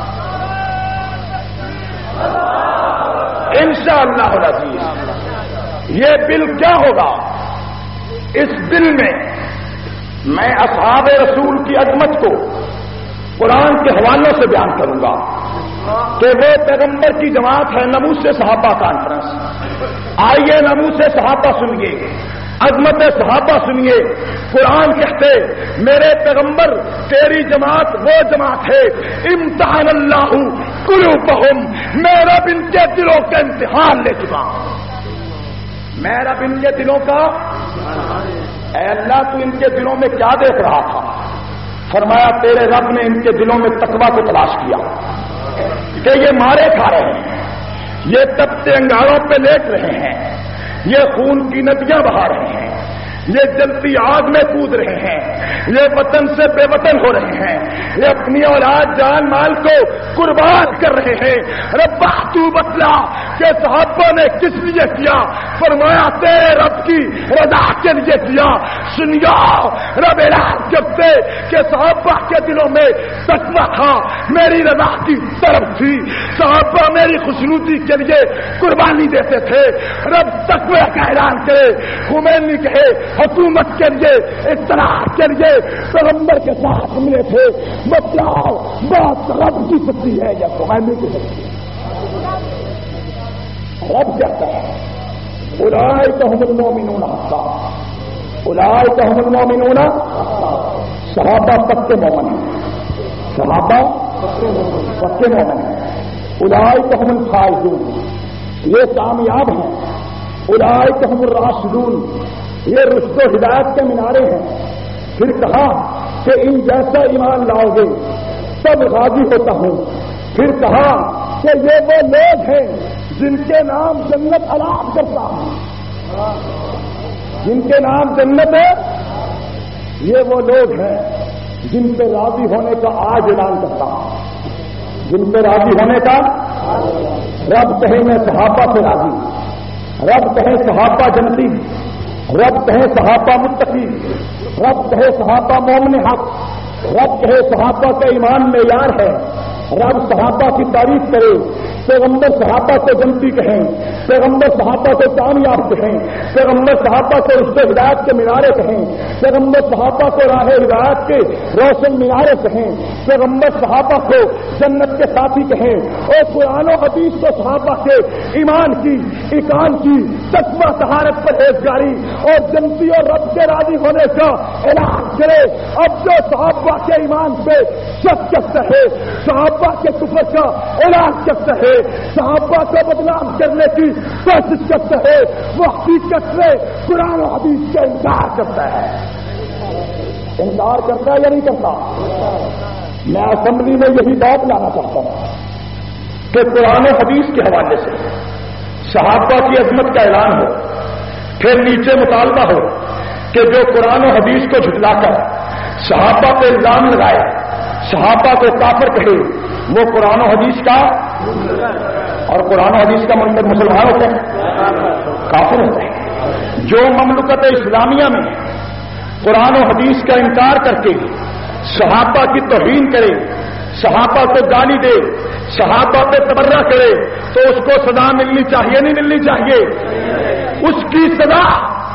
انشاءاللہ العزیز. یہ بل کیا ہوگا؟ اس بل میں میں اصحاب رسول کی عظمت کو قرآن کے حوالوں سے بیان کروں گا کہ وہ پیغمبر کی جماعت ہے. ناموس صحابہ کانفرنس. آئیے ناموس صحابہ سنیے, عظمت صحابہ سنیے. قرآن کہتے میرے پیغمبر تیری جماعت وہ جماعت ہے امتحان اللہ قلوبہم, میرا رب ان کے دلوں کا امتحان لے چکا. میرا رب ان کے دلوں کا, اے اللہ تو ان کے دلوں میں کیا دیکھ رہا تھا؟ فرمایا تیرے رب نے ان کے دلوں میں تقویٰ کو تلاش کیا کہ یہ مارے کھا رہے ہیں, یہ تپتے انگاروں پہ لیٹ رہے ہیں, یہ خون کی ندیاں بہا رہے ہیں, یہ جلتی آگ میں کود رہے ہیں, یہ وطن سے بے وطن ہو رہے ہیں, یہ اپنی اولاد جان مال کو قربان کر رہے ہیں. رب تو بتلا کہ صحابہ نے کس لیے کیا؟ فرمایا تیرے رب کی رضا کے لیے کیا. سنیا رب اعلان کرتے کہ صحابہ کے دلوں میں تقویٰ تھا, میری رضا کی طرف تھی, صحابہ میری خوشنودی کے لیے قربانی دیتے تھے. رب تقویٰ کا اعلان کرے. خمینی کہے حکومت کے لیے, اطلاع کے لیے پیغمبر کے ساتھ ملے تھے. بتلاؤ بات رب کی سچی ہے یا خمینی کی سچی ہے؟ رب کہتا ہے اولئک هم المؤمنون حقا, اولئک هم المؤمنون. صحابہ پکے مومن ہیں, صحابہ پکے مومن ہیں. اولئک هم الفائزون, یہ کامیاب ہیں. اولئک هم الراشدون, یہ رشد و ہدایت کے مینارے ہیں. پھر کہا کہ ان جیسا ایمان لاؤ گے تب راضی ہوتا ہوں. پھر کہا کہ یہ وہ لوگ ہیں جن کے نام جنت اعلان کرتا ہوں, جن کے نام جنت ہے. یہ وہ لوگ ہیں جن پہ راضی ہونے کا آج اعلان کرتا ہوں, جن پہ راضی ہونے کا. رب کہے میں صحابہ سے راضی, رب کہے صحابہ جنتی, رب کہے صحابہ متقی, رب کہے صحابہ مومن حق, رب کہے صحابہ کا ایمان معیار ہے. رب صحابہ کی تعریف کرے, پیغمبر صحابہ کو جنتی کہیں, پیغمبر صحابہ کو کامیاب کہیں, پیغمبر صحابہ کو رشد و ہدایت کے مینارے کہیں, پیغمبر صحابہ کو راہ ہدایت کے روشن مینارے کہیں, پیغمبر صحابہ کو جنت کے ساتھی کہیں. اور قرآن و حدیث کو صحابہ کے ایمان کی, ایقان کی, تقویٰ طہارت پرہیزگاری اور جنتی اور رب کے راضی ہونے کا اعلان کرے. اب جو صحابہ کے ایمان پہ شک کرتا ہے, صحابہ کے کفر کا اعلان کرتا ہے, صحابہ کو بدنام کرنے کی کوشش کرتا ہے, وہ حقیقت میں قرآن و حدیث کا انکار کرتا ہے. انکار کرتا ہے یا نہیں کرتا؟ میں اسمبلی میں یہی بات لانا چاہتا ہوں کہ قرآن و حدیث کے حوالے سے صحابہ کی عظمت کا اعلان ہو, پھر نیچے مطالبہ ہو کہ جو قرآن و حدیث کو جھٹلا کر صحابہ پہ الزام لگائے, صحابہ کو کافر کہے, وہ قرآن و حدیث کا اور قرآن و حدیث کا منکر مسلمان ہوتے ہیں, کافر ہوتے ہیں. جو مملکت اسلامیہ میں قرآن و حدیث کا انکار کر کے صحابہ کی توہین کرے, صحابہ کو گالی دے, صحابہ پہ تبرہ کرے, تو اس کو سزا ملنی چاہیے نہیں ملنی چاہیے؟ اس کی سزا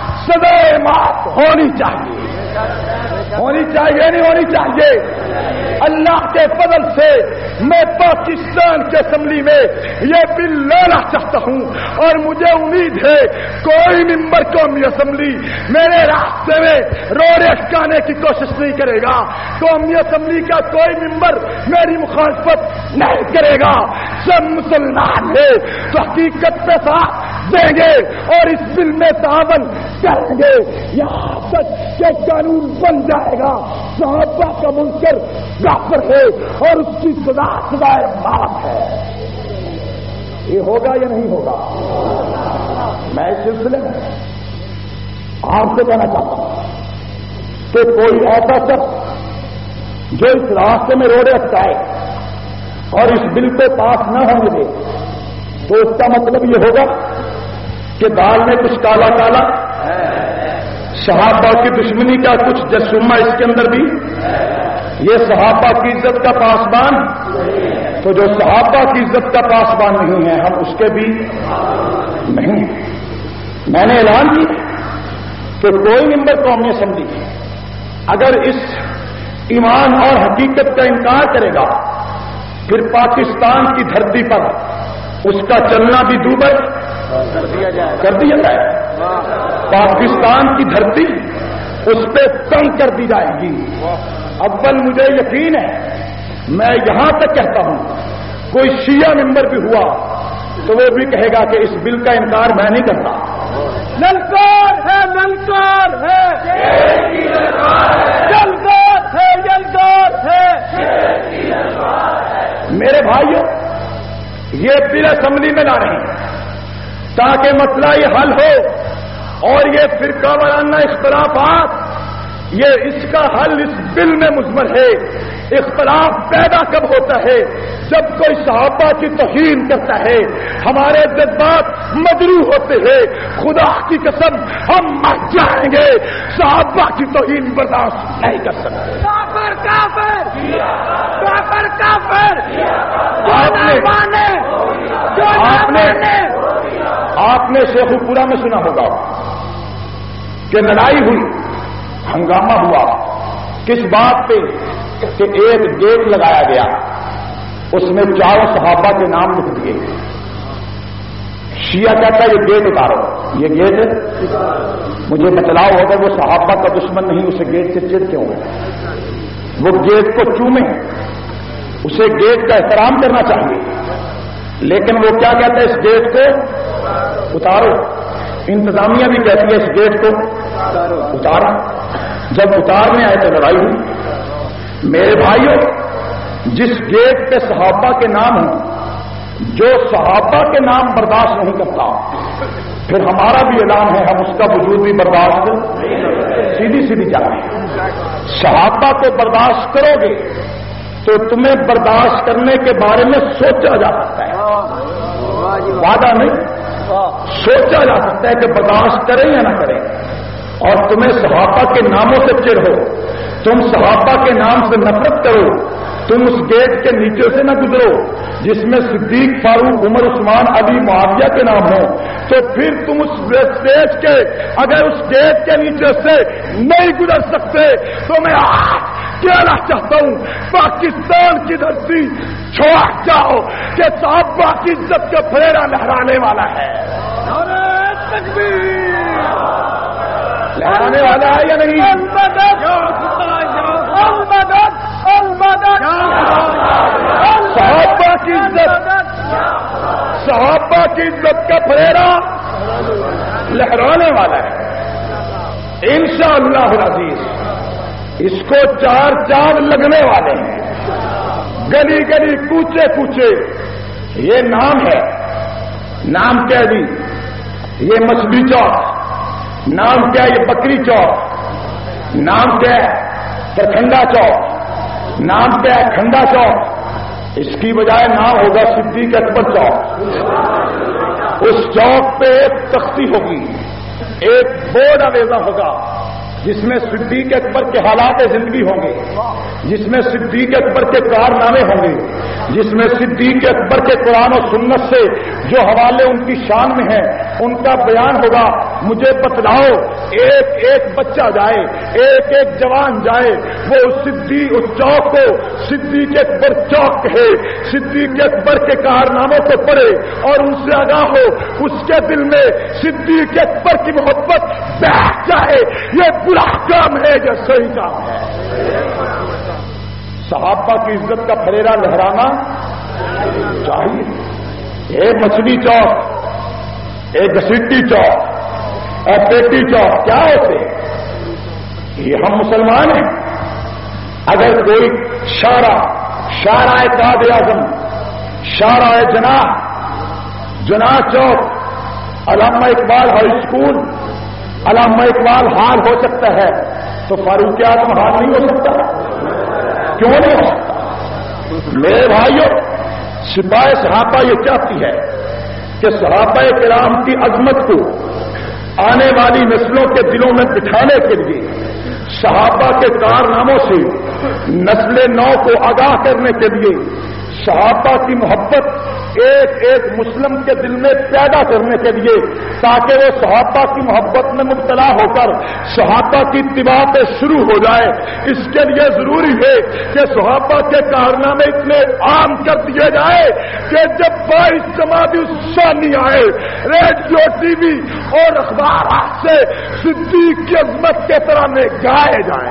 سزائے موت ہونی چاہیے, ہونی چاہیے نہیں ہونی چاہیے؟ اللہ کے فضل سے میں پاکستان کے اسمبلی میں یہ بل لانا چاہتا ہوں اور مجھے امید ہے کوئی ممبر قومی اسمبلی میرے راستے میں روڑے اٹکانے کی کوشش نہیں کرے گا. قومی اسمبلی کا کوئی ممبر میری مخالفت نہیں کرے گا. سب مسلمان ہیں تو حقیقت پہ ساتھ دیں گے اور اس بل میں تعاون کریں گے. یہاں تک کہ قانون بن جائے گا. صحابہ کا منکر غافر ہے اور اس کی سزا سزائے موت ہے. یہ ہوگا یا نہیں ہوگا؟ میں اس سلسلے میں آپ سے کہنا چاہتا ہوں کہ کوئی ایسا شخص جو اس راستے میں روڑے اٹکائے اور اس بل کو پاس نہ ہونے دے تو اس کا مطلب یہ ہوگا کہ دال میں کچھ کالا کالا، صحابہ کی دشمنی کا کچھ جسمہ اس کے اندر بھی. یہ صحابہ کی عزت کا پاسبان، تو جو صحابہ کی عزت کا پاسبان نہیں ہے ہم اس کے بھی نہیں. میں نے اعلان کیا کہ کوئی ممبر قومی اسمبلی اگر اس ایمان اور حقیقت کا انکار کرے گا پھر پاکستان کی دھرتی پر اس کا چلنا بھی دوبر کر دیا جائے. پاکستان کی دھرتی اس پہ تنگ کر دی جائے گی. اول مجھے یقین ہے، میں یہاں تک کہتا ہوں کوئی شیعہ ممبر بھی ہوا تو وہ بھی کہے گا کہ اس بل کا انکار میں نہیں کرتا. للکار ہے، للکار ہے، جلدار ہے، جلدار ہے. میرے بھائیوں، یہ بل اسمبلی میں لا رہے ہیں تاکہ مسئلہ یہ حل ہو اور یہ فرقہ وارانہ اختلافات یہ اس کا حل اس بل میں مضمر ہے. اختلاف پیدا کب ہوتا ہے؟ جب کوئی صحابہ کی توہین کرتا ہے، ہمارے جذبات مجروح ہوتے ہیں. خدا کی قسم ہم مر جائیں گے، صحابہ کی توہین برداشت نہیں کر سکتے. کافر کافر کافر کافر آپ نے آپ نے آپ نے شیخ پورا میں سنا ہوگا کہ لڑائی ہوئی، ہنگامہ ہوا. کس بات پہ؟ کہ ایک گیٹ لگایا گیا، اس میں چاروں صحابہ کے نام لکھ دیے. شیعہ کہتا ہے یہ گیٹ اتارو. یہ گیٹ مجھے بتلاؤ ہوگا وہ صحابہ کا دشمن نہیں، اسے گیٹ سے چڑ کیوں ہے؟ وہ گیٹ کو چومے، اسے گیٹ کا احترام کرنا چاہیے، لیکن وہ کیا کہتا ہے اس گیٹ کو اتارو. انتظامیہ بھی کہتی ہے اس گیٹ کو اتارا. جب اتارنے آئے تو لڑائی ہوئی. میرے بھائیوں، جس گیٹ پہ صحابہ کے نام ہوں، جو صحابہ کے نام برداشت نہیں کرتا، پھر ہمارا بھی اعلان ہے ہم اس کا وجود بھی برداشت سیدھی سیدھی جائیں. صحابہ کو برداشت کرو گے تو تمہیں برداشت کرنے کے بارے میں سوچا جا سکتا ہے، وعدہ نہیں، سوچا جا سکتا ہے کہ برداشت کریں یا نہ کریں. اور تمہیں صحابہ کے ناموں سے چڑ ہو، تم صحابہ کے نام سے نفرت کرو، تم اس گیٹ کے نیچے سے نہ گزرو جس میں صدیق، فاروق، عمر، عثمان، علی، معاویہ کے نام ہوں، تو پھر تم اس اسٹیج کے اگر اس گیٹ کے نیچے سے نہیں گزر سکتے تو میں آج کہنا چاہتا ہوں پاکستان کی دھرتی چھوڑ جاؤ کہ صحابہ کی عزت کا پھیرا لہرانے والا ہے. لہرانے والا ہے یا نہیں؟ صحابہ کی عزت صحابہ کی عزت کا پھیرا لہرانے والا ہے انشاءاللہ العزیز. اس کو چار چاند لگنے والے ہیں، گلی گلی کوچے کوچے. یہ نام ہے، نام کیا جی؟ یہ مچھلی چوک. نام کیا؟ یہ بکری چوک. نام کیا ہے؟ پرکھنڈا چوک. نام کیا ہے؟ کھنڈا چوک. اس کی بجائے نام ہوگا صدیق اکبر چوک. اس چوک پہ ایک تختی ہوگی، ایک بورڈ آویزہ ہوگا جس میں صدیق اکبر کے حالات زندگی ہوں گے، جس میں صدیق اکبر کے کارنامے ہوں گے، جس میں صدیق اکبر کے قرآن و سنت سے جو حوالے ان کی شان میں ہیں ان کا بیان ہوگا. مجھے بتلاؤ ایک ایک بچہ جائے, ایک ایک جوان جائے, وہ صدیق اس چوک کو صدیق اکبر چوک کہے, صدیق اکبر کے کارناموں کو پڑھے اور ان سے آگاہ ہو, اس کے دل میں صدیق اکبر کی محبت بیٹھ جائے. یہ برا کام ہے یا صحیح کام ہے؟ صحابہ کی عزت کا پھریرا لہرانا چاہیے. ایک مچھلی چوک, ایک گسیٹی چوک اور پیٹی چوک کیا ہوتے ہیں؟ یہ ہم مسلمان ہیں. اگر کوئی شارع شارع قائد اعظم, شارع جناح, جناح چوک, علامہ اقبال ہائی اسکول, علامہ اقبال ہال ہو سکتا ہے تو فاروق اعظم ہال نہیں ہو سکتا؟ کیوں نہیں ہو سکتا؟ میرے بھائیوں, سپاہ صحابہ یہ چاہتی ہے کہ صحابہ کرام کی عظمت کو آنے والی نسلوں کے دلوں میں بٹھانے کے لیے, صحابہ کے کارناموں سے نسل نو کو آگاہ کرنے کے لیے, صحابہ کی محبت ایک ایک مسلم کے دل میں پیدا کرنے کے لیے, تاکہ وہ صحابہ کی محبت میں مبتلا ہو کر صحابہ کی اتباع پہ شروع ہو جائے. اس کے لیے ضروری ہے کہ صحابہ کے کارنامے اتنے عام کر دیے جائے کہ جب بائیس جمادی الثانی آئے, ریڈیو ٹی وی اور اخبارات سے صدیق کی عظمت کے ترانے گائے جائیں.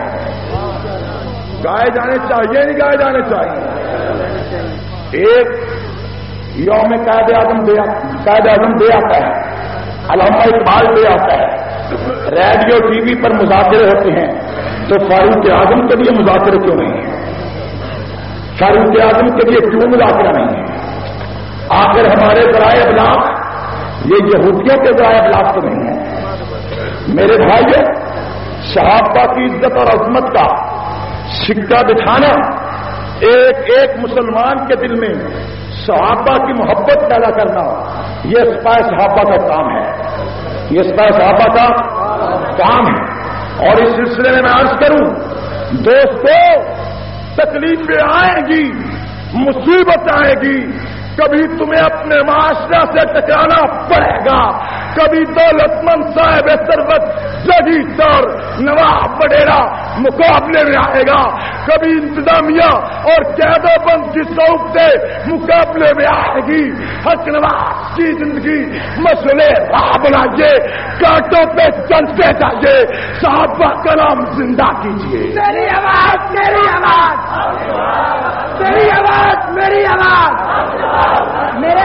گائے جانے چاہیے نہیں گائے جانے چاہیے. ایک یوم قائد اعظم دے قائد اعظم دے آتا ہے, علامہ اقبال دے آتا ہے, ریڈیو ٹی وی پر مذاکرے ہوتے ہیں, تو فاروق اعظم کے لیے مذاکرے کیوں نہیں ہیں؟ فاروق اعظم کے لیے کیوں مذاکرہ نہیں ہے؟ آخر ہمارے ذرائع ابلاغ یہ یہودیوں کے ذرائع ابلاغ تو نہیں ہے. میرے بھائی, صحابہ کی عزت اور عظمت کا سکہ دکھانا, ایک ایک مسلمان کے دل میں صحابہ کی محبت پیدا کرنا, یہ سپاہ صحابہ کا کام ہے. یہ سپاہ صحابہ کا کام ہے. اور اس سلسلے میں میں عرض کروں, دوستو, تکلیفیں آئیں گی, مصیبت آئے گی, کبھی تمہیں اپنے معاشرہ سے ٹکرانا پڑے گا, کبھی دولت مند صاحب ثروت جدید اور نواب وڈیرا مقابلے میں آئے گا, کبھی انتظامیہ اور قید و بند کی صوب سے مقابلے میں آئے گی. حق نواز کی زندگی مسئلے راہ بنائیے, کانٹوں پہ چلتے جائیے, صحابہ کا نام زندہ کیجیے. میری آواز, میری آواز, میری آواز, میری آواز, میرے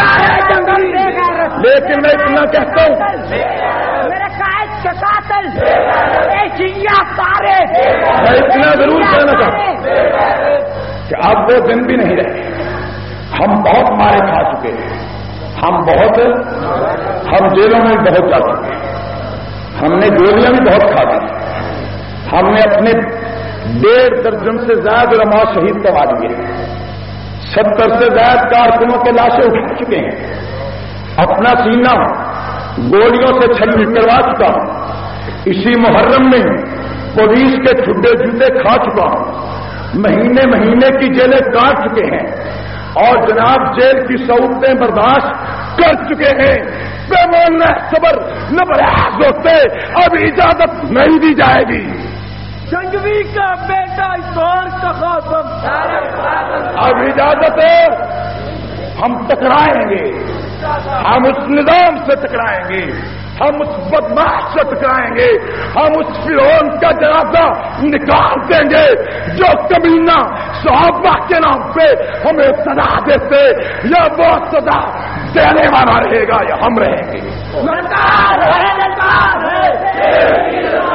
لیکن میں اتنا کہتا ہوں, میرے قائد کے قاتل تارے, میں اتنا ضرور کہنا چاہتا ہوں کہ اب وہ دن بھی نہیں رہے. ہم بہت مارے کھا چکے ہیں, ہم بہت ہم جیلوں میں بہت جا چکے ہیں, ہم نے گولیاں بھی بہت کھا دی, ہم نے اپنے ڈیڑھ درجن سے زیادہ علماء شہید کروا دیے, ستر سے زیادہ کارکنوں کے لاشیں اٹھا چکے ہیں, اپنا سینہ گولیوں سے چھلنی کروا چکا ہوں, اسی محرم میں پولیس کے چھڈے جوتے کھا چکا ہوں, مہینے مہینے کی جیلیں کاٹ چکے ہیں, اور جناب جیل کی سہولتیں برداشت کر چکے ہیں. پیمان نہ صبر نہ بریاض ہوتے, اب اجازت نہیں دی جائے گی. جنگوی کا بیٹا اتوار کا خاتم, اب اجازت ہے, ہم ٹکرائیں گے, ہم اس نظام سے ٹکرائیں گے, ہم اس بدماش سے ٹکرائیں گے, ہم اس فرعون کا جنازہ نکال دیں گے جو کمینہ صحابہ کے نام پہ ہمیں سزا دیتے. یا وہ سزا دینے والا رہے گا یا ہم رہیں گے. للکار ہے, للکار ہے,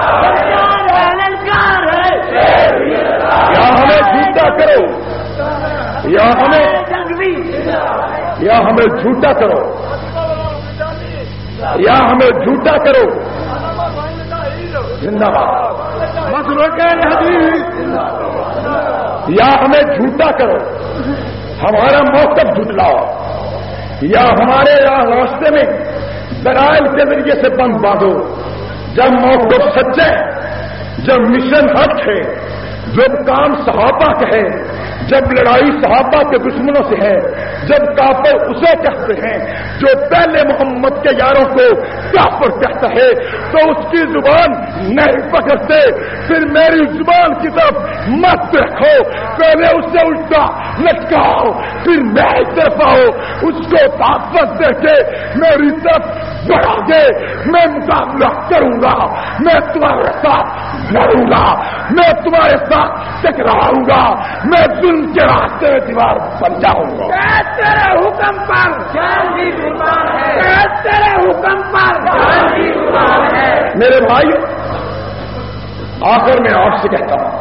للکار ہے, یا ہمیں جھوٹا کرو, یا ہمیں یا ہمیں جھوٹا کرو, یا ہمیں جھوٹا کرو. زندہ باد. یا ہمیں جھوٹا کرو, ہمارا موقف جھٹلاؤ, یا ہمارے راستے میں دلائل کے ذریعے سے بند باندھو. جب موقف سچے, جب مشن حق ہے, جب کام صحابہ کا ہے, جب لڑائی صحابہ کے دشمنوں سے ہے، جب کافر اسے کہتے ہیں جو پہلے محمد کے یاروں کو کافر کہتا ہے، تو اس کی زبان نہیں پکڑتے، پھر میری زبان کی طرف مت دیکھو، پہلے اسے الٹا لٹکاؤ، پھر میری طرف آؤ، اس کو طاقت دے کے میری طرف بڑھا گے، میں مقابلہ کروں گا، میں تمہارے ساتھ لڑوں گا، میں تمہارے ساتھ ٹکراؤں گا، میں ظلم کے راستے میں دیوار بن جاؤں گا۔ تیرے حکم پر تیرے حکم پر میرے بھائی، آخر میں آپ سے کہتا ہوں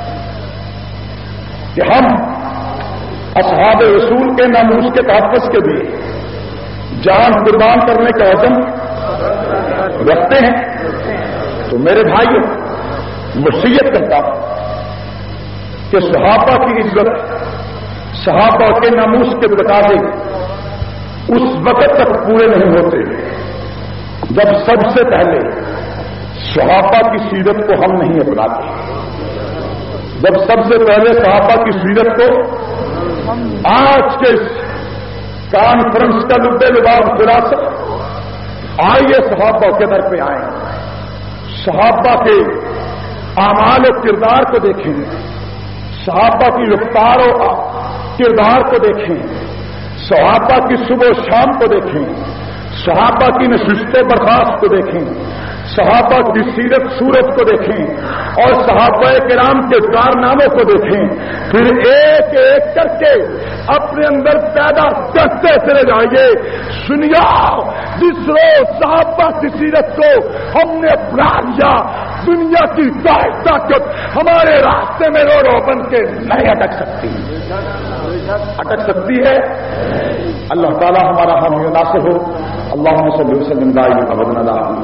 کہ ہم اصحاب رسول کے ناموس کے تحفظ کے لیے جان قربان کرنے کا عزم رکھتے ہیں، تو میرے بھائیوں وصیت کرتا ہوں کہ صحابہ کی عزت، صحابہ کے ناموس کے تقاضے اس وقت تک پورے نہیں ہوتے جب سب سے پہلے صحابہ کی سیرت کو ہم نہیں اپناتے، جب سب سے پہلے صحابہ کی سیرت کو آج کے کانفرنس کا لبے لباب خلاصہ، آئیے صحابہ کے در پہ آئیں، صحابہ کے اعمال و کردار کو دیکھیں، صحابہ کی رفتار و کردار کو دیکھیں، صحابہ کی صبح و شام کو دیکھیں، صحابہ کی نشست و برخاست کو دیکھیں، صحابہ کی سیرت صورت کو دیکھیں اور صحابہ کرام کے کارناموں کو دیکھیں، پھر ایک ایک کر کے اپنے اندر پیدا کرتے چلے جائیے۔ سنیا، جس روز صحابہ کی سیرت کو ہم نے اپنا لیا، دنیا کی طاقت ہمارے راستے میں رو رو بن کے نہیں اٹک سکتی، اٹک سکتی ہے۔ اللہ تعالی ہمارا حامی و ناصر ہو۔ اللہم صلی وسلم دائما ابدا۔